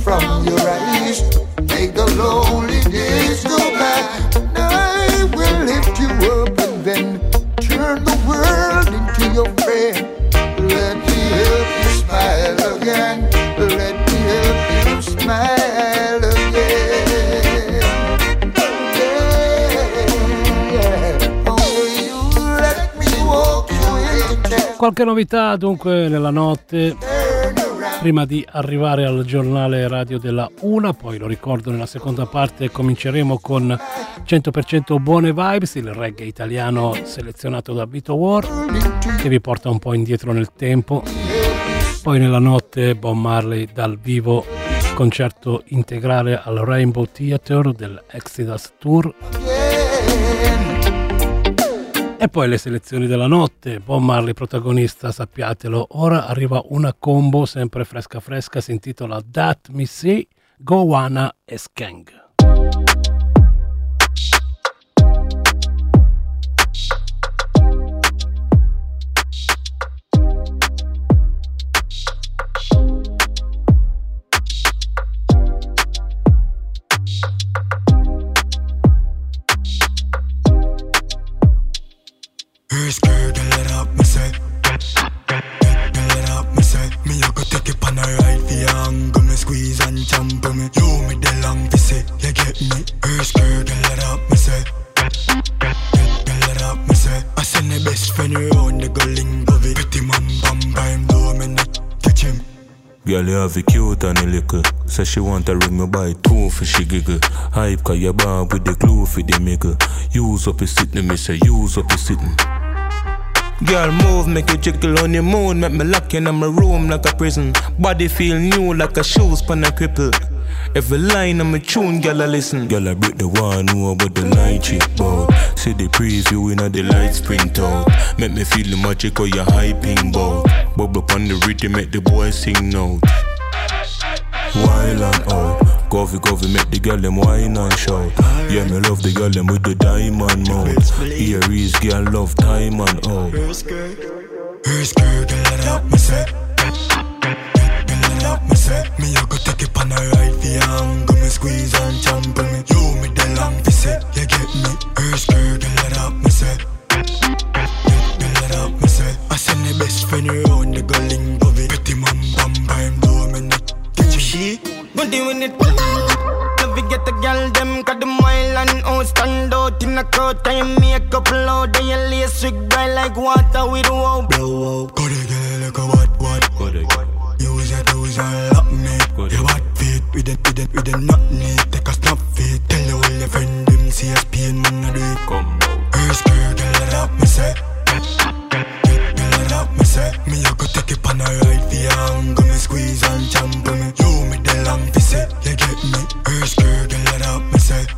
from your eyes. Make the lonely days go by. And I will lift you up and then turn the world into your friend. Let me help you smile again. Let me help you smile again. Yeah. Oh, you let me walk you into. Qualche novità dunque nella notte, prima di arrivare al giornale radio della 1, poi lo ricordo nella seconda parte cominceremo con 100% buone vibes, il reggae italiano selezionato da Vito War che vi porta un po' indietro nel tempo, poi nella notte Bob Marley dal vivo, concerto integrale al Rainbow Theatre del Exodus Tour. E poi le selezioni della notte, Bob Marley protagonista, sappiatelo. Ora arriva una combo sempre fresca fresca, si intitola That Me See, Gowanna e Skeng. First girl, girl, let up, me say. Girl, let up, me say. Me, you go take it on a ride for your angle, me squeeze and jump on me. You me the long to say, you get me. First girl, girl, let up, me say. Girl, let up, me say. I send the best friend around the girl link of it. Pretty man, bam, bam, do me not touch him. Girl, you have a cute and a little. Say she want to ring me by two for she giggle. Hype cause you born with the glue for the mickle. Use up your sitting, me say use up your sitting. Girl, move, make you jiggle on your moon. Make me lock in my room like a prison. Body feel new like a shoes pan a cripple. Every line of my tune, girl, I listen. Girl, I break the one, know about the night chick bout. See the preview in the lights print out. Make me feel the magic of your hyping bout. Bubble up on the rhythm, make the boys sing out. Wild and out. Govy, make the girl them whine and shout. Yeah, me love the girl them with the diamond mouth. Earrings, girl love time and out. First girl, girl, let up, me say. Girl, let up, me say. Me, you go take it on a ride for your angle, me squeeze and jump on me. You me the long to say, you get me. First girl, girl, let up, me say. Girl, let up, me say. I send the best friend around the girl link of it. Pretty man, bam, bam, do me not touch me. She good doing it. Love you get a girl them got the mile and oh stand out in a crowd. Time makeup loud, then you lace with guy like water with wow. Blow out, got a girl like a what? Use your toes and lock me. Your hot feet with the nut need. Take a snap feet. Tell all your friend them see us pain man a do it. Come out. First girl, girl, let up me say. Girl, let up me say. Me you go take it on a ride for your angle, me squeeze and jump on me. You me the long to say, you get me. First girl, girl, let up me say.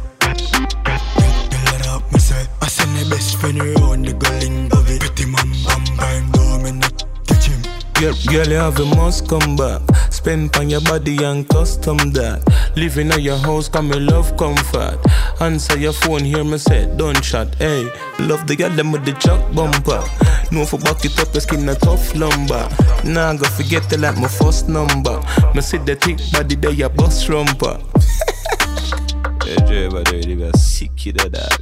Girl, let up me say. I send the best friend around the girl link of it. Pretty man, bam, bam, do me not touch him. Girl, you have a must come back. Spend on your body and custom that. Living at your house, come me love comfort. Answer your phone, hear me say, don't chat. Hey, love the girl them with the chuck bumper. No for back it up, your skin a tough lumber. Nah, go forget to like my first number. Me see the thick body there, your bust rumper. Hey, driver, they were sick kid of that.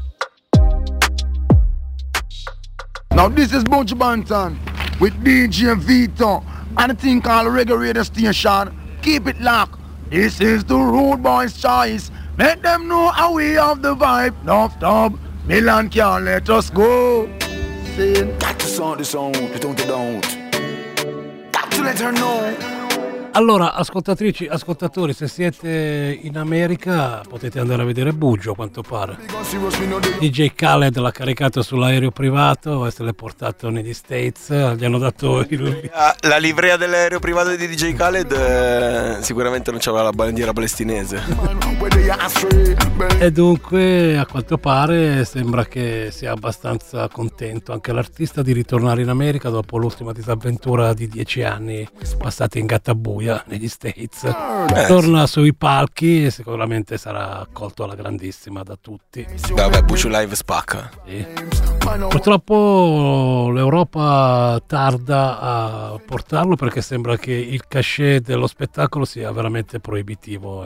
Now this is Bunch Banton with DJ Vito and a thing called Reggae Radio Station. Keep it locked. This is the Rude Boys' choice. Make them know how we have the vibe. Nuff dub, Milan can't let us go. Saying, got to sound the sound, you don't get out. Got to let her know. Allora, ascoltatrici, ascoltatori, se siete in America potete andare a vedere Buggio, a quanto pare. DJ Khaled l'ha caricato sull'aereo privato e se l'è portato negli States, gli hanno dato la livrea dell'aereo privato di DJ Khaled sicuramente non c'aveva la bandiera palestinese. E dunque, a quanto pare, sembra che sia abbastanza contento anche l'artista di ritornare in America dopo l'ultima disavventura di 10 anni passati in gattabuia. Filadelfia, negli States. Torna sui palchi e sicuramente sarà accolto alla grandissima da tutti. Vabbè, Buccio Live spacca. Sì. Purtroppo l'Europa tarda a portarlo perché sembra che il cachet dello spettacolo sia veramente proibitivo.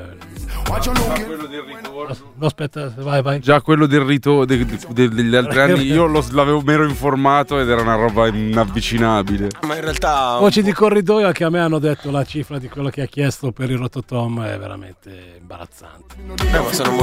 No, aspetta, vai. Già quello del rito degli altri anni io mi ero informato ed era una roba inavvicinabile. Ma in realtà voci di corridoio che a me hanno detto la cifra di quello che ha chiesto per il Rototom è veramente imbarazzante. Ma sono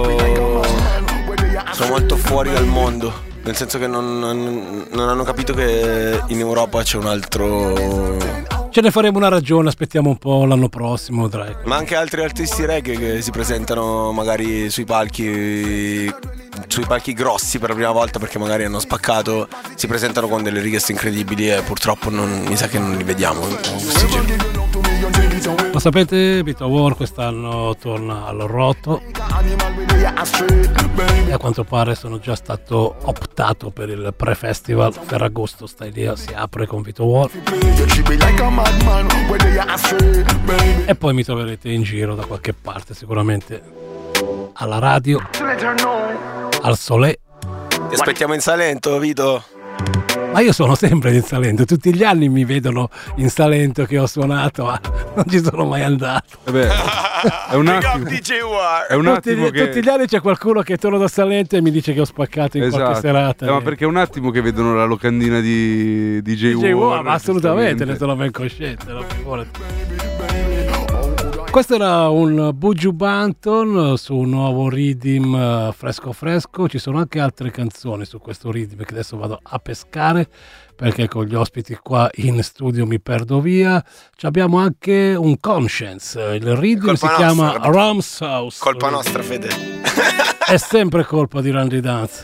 molto fuori dal mondo. Nel senso che non hanno capito che in Europa c'è un altro. Ce ne faremo una ragione, aspettiamo un po' l'anno prossimo, dai. Ma anche altri artisti reggae che si presentano magari sui palchi grossi per la prima volta perché magari hanno spaccato, si presentano con delle richieste incredibili e purtroppo mi sa che non li vediamo questi giorni. Ma sapete, Vito War quest'anno torna al Roto e a quanto pare sono già stato optato per il pre-festival. Ferragosto stai lì, si apre con Vito War e poi mi troverete in giro da qualche parte, sicuramente alla radio, al Solé. Ti aspettiamo in Salento, Vito. Ma io sono sempre in Salento, tutti gli anni mi vedono in Salento che ho suonato, ma non ci sono mai andato. È un attimo. Tutti gli anni c'è qualcuno che torna da Salento e mi dice che ho spaccato in qualche serata. Ma perché è un attimo che vedono la locandina di DJ War. Ma assolutamente, ne sono ben cosciente. Questo era un Buju Banton su un nuovo rhythm fresco. Ci sono anche altre canzoni su questo rhythm che adesso vado a pescare perché con gli ospiti qua in studio mi perdo via. Abbiamo anche un Conscience, il rhythm si chiama Ram's House. Colpa nostra, Fede. È sempre colpa di Randy Dance.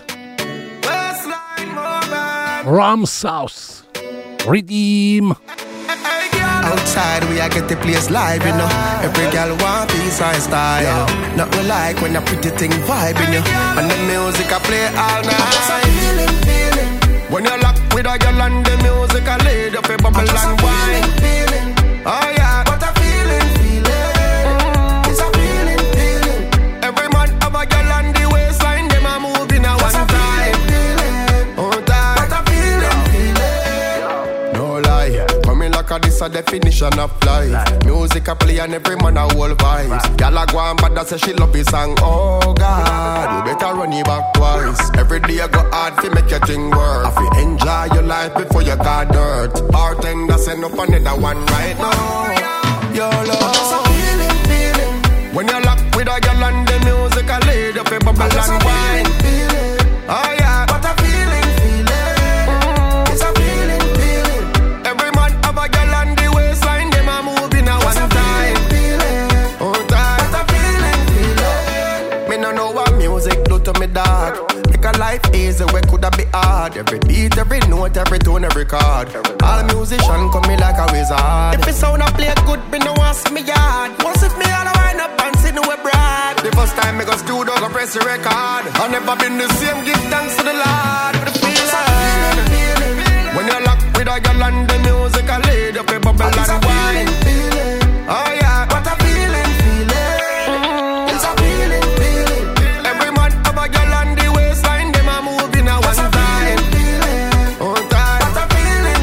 Ram's House Rhythm. Outside we I get the place live, you know. Every girl want peace and style. Not we like when a pretty thing vibing, you know. And the music I play all night. When you lock with a girl and the music I lay up a bubble and wine. Oh yeah, what a feeling. It's a feeling. Every man have a girl and the waistline them a moving a one time. Oh time. What a feeling. No lie, coming like a this a definition of life. Music a play and every man a whole vibes. Y'all a go on but that say she love his song. Oh God, you better run it back twice. Every day I go hard fi make your thing work. I fi enjoy your life before you got dirt. Bartender send up another one right now. Your love, feeling. When you lock with a girl and the music a lead up a bubble and wine. Oh yeah, what a feeling. It's a feeling. Every man have a girl and the waistline them a moving a one time. Oh time, what a feeling. Me no know what music do to me dog. Make a life easy, where could I be hard? Every beat, every note, every tone, every chord. All musician come me like a wizard. If it sound a play good, me no ask me yard. Once if me all a wind up and sit no abroad. The first time me go studio, go press the record. I never been the same, give thanks to the Lord. For the feeling. When you lock with a girl and the music, I laid up a bubble and wine. Oh yeah, what a feeling. It's a feeling. Every man have a girl and the waistline, them a moving a one time. Oh time, what a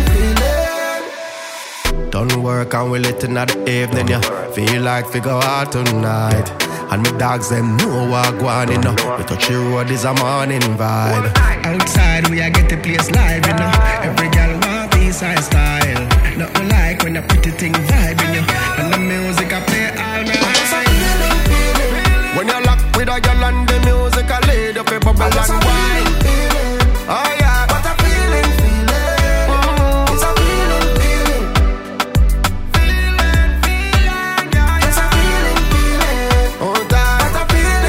feeling. Done work and we lit in the evening, yeah. Feel like we go out tonight. And my dogs them know what go on, you know. We touch the road is a morning vibe. Outside we a get the place live, you know. Every girl want peace and style. Nothing like when a pretty thing vibing, you know. And the music I play all night. When you lock with a girl and the music I laid up a bubble and wine. Oh yeah, what a feeling. It's a feeling. It's a feeling. Oh that, what a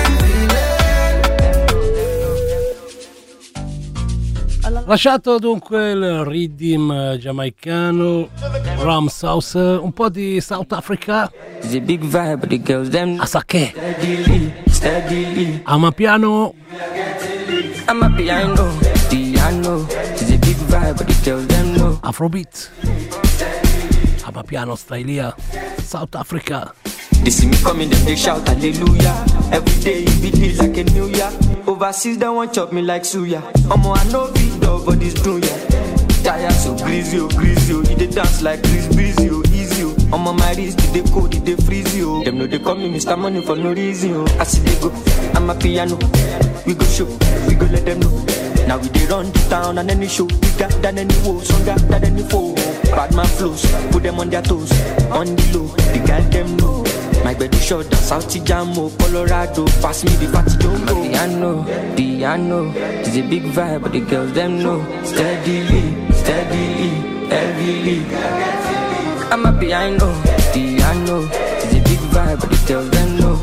feeling. Lasciato dunque il rhythm giamaicano Ram's House, un po' di South Africa. The big vibe, the girls them Asake. Steadily. Amapiano. I'm a piano. The big vibe, the girls them know. Afrobeat. Amapiano Stylia, South Africa. They see me coming, them they shout hallelujah. Every day it be deal like a new year. Overseas they want chop me like suya. Omo I know big dog but this do ya. Tired so greasy, oh greasy, oh. He dey dance like Chris Breezy, oh easy, oh. Omo my wrist, they cold, they freeze, oh. Them know they call me Mr. Money for no reason, oh. I see they go, I'm a piano. We go show, we go let them know. Now we dey run the town and any show. We got than any woe, stronger than any foe. Bad man flows, put them on their toes. On the low, the girl them know. My bed is short, South Jamo, Colorado. Pass me the fatty jumbo. Piano, it's a big vibe, but the girls them know. Steadily, heavily. I'm a piano, it's a big vibe, but the girls them know.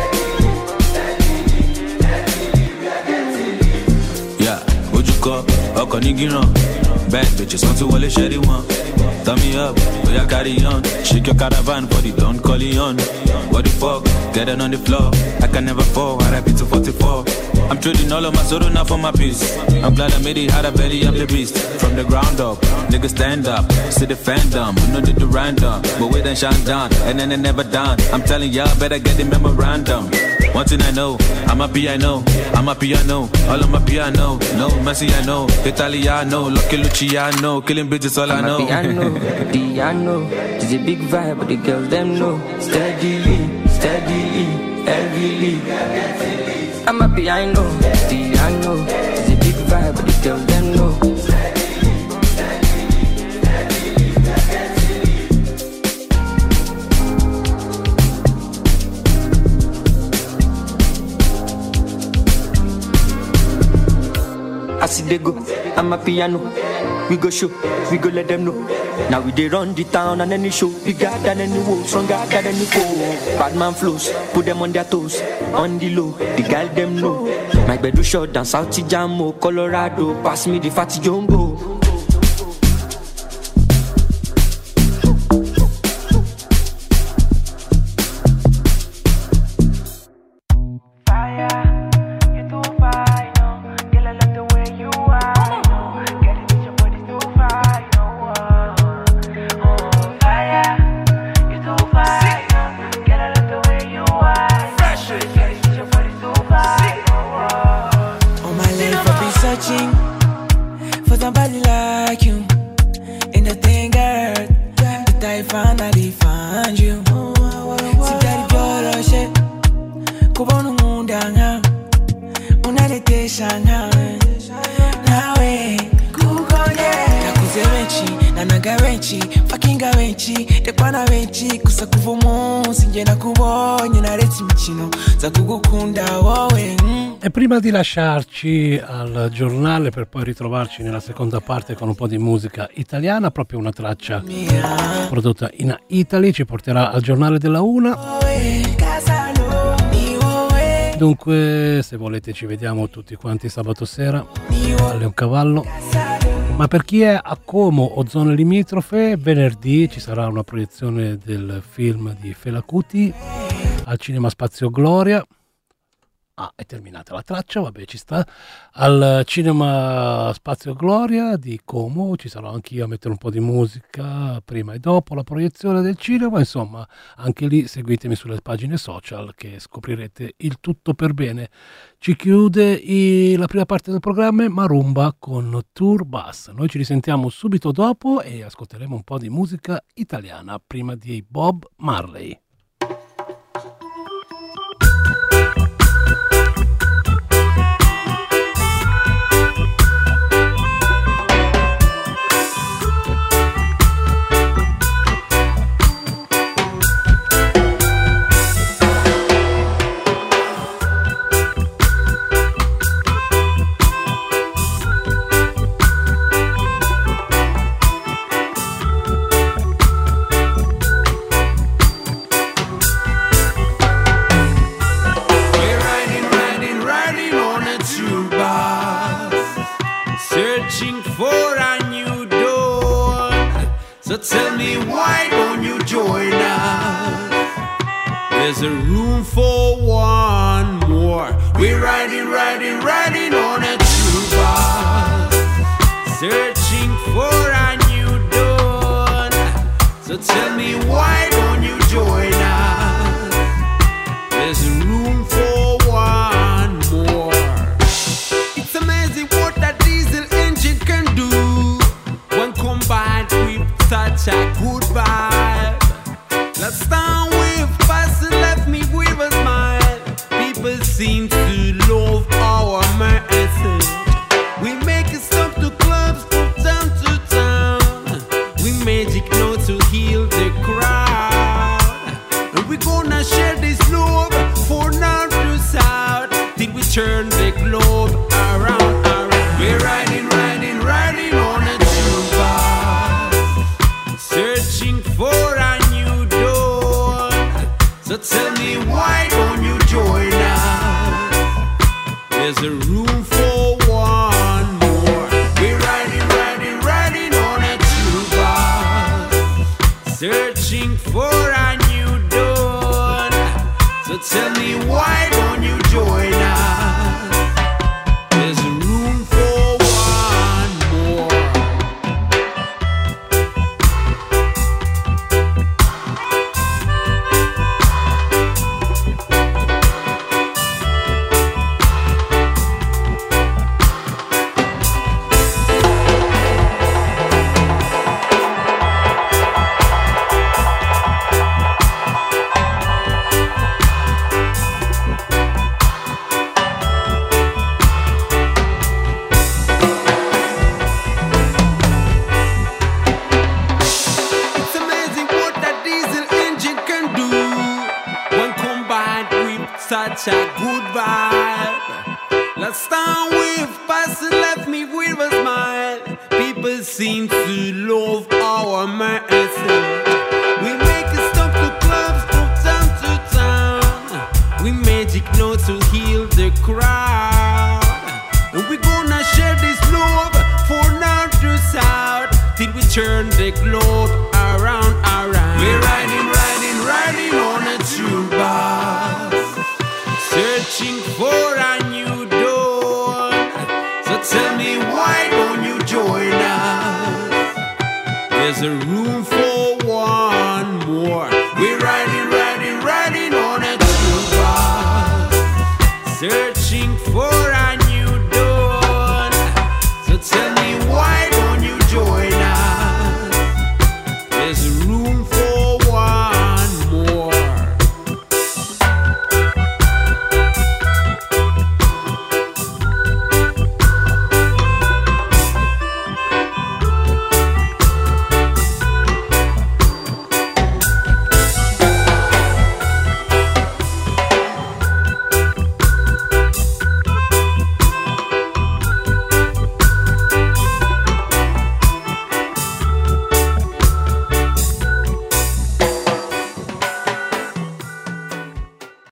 Yeah, would you call? Oko nigino. Bad bitches want to wale sherry one. Turn me up, we are carry on. Shake your caravan for the Don Corleone. What the fuck, get it on the floor. I can never fall, I rap it to 44. I'm trading all of my soul now for my peace. I'm glad I made it, had a belly of the beast. From the ground up, niggas stand up. See the fandom, we know the random. But we then shine down, and then they never done. I'm telling y'all, better get the memorandum. One thing I know, I'm a piano, all of my piano. No, Messi I know, Italiano, Lucky Luciano, killing bitches all I know. Piano, it's a big vibe, but the girls them know. Steadily, heavily. I'm a piano, it's a big vibe, but the girls them know. I see they go, I'm a piano. We go show, we go let them know. Now we dey run the town and any show. Bigger than any woe, stronger than any foe. Bad man flows, put them on their toes. On the low, the girl them know. My bed is short down South Jamo, Colorado. Pass me the fatty jumbo. E prima di lasciarci al giornale per poi ritrovarci nella seconda parte con un po' di musica italiana, proprio una traccia prodotta in Italy ci porterà al giornale della 1. Dunque, se volete ci vediamo tutti quanti sabato sera a Leoncavallo. Ma per chi è a Como o zone limitrofe, venerdì ci sarà una proiezione del film di Fela Kuti al Cinema Spazio Gloria. Ah, è terminata la traccia, vabbè, ci sta. Al Cinema Spazio Gloria di Como ci sarò anch'io a mettere un po' di musica prima e dopo la proiezione del cinema. Insomma, anche lì seguitemi sulle pagine social che scoprirete il tutto per bene. Ci chiude la prima parte del programma Marumba con Tour Bus. Noi ci risentiamo subito dopo e ascolteremo un po' di musica italiana prima di Bob Marley. Tell me, why don't you join us? There's a room for one more. We're riding on a true bus, searching for a new dawn. So tell me why don't you join us? There's room for one more. It's amazing what that diesel engine can do when combined with such a good vibe. Last time we passed and left me with a smile. People seem to love our message. We make it stop to clubs from town to town. We magic now to heal the crowd. And we gonna share this love for north to south till we turn the globe around, around. We're riding, riding, riding on a jukebox, searching for a new dawn. So tell me why don't you join us? There's a room for one more. We're riding, riding, riding on a jukebox, searching for a new dawn. So tell me why don't you join us? There's a room for one more. It's amazing what that diesel engine can do when combined with such a good vibe. Last time we've passed and left me with a smile. People seem to love our message. We make it stop to clubs from town to town. We magic now to heal the crowd. And we gonna share this love for north to south till we turn the globe around, around. We're riding, riding, riding on a jukebox, searching for a new dawn. So tell me why don't you join us? There's a room for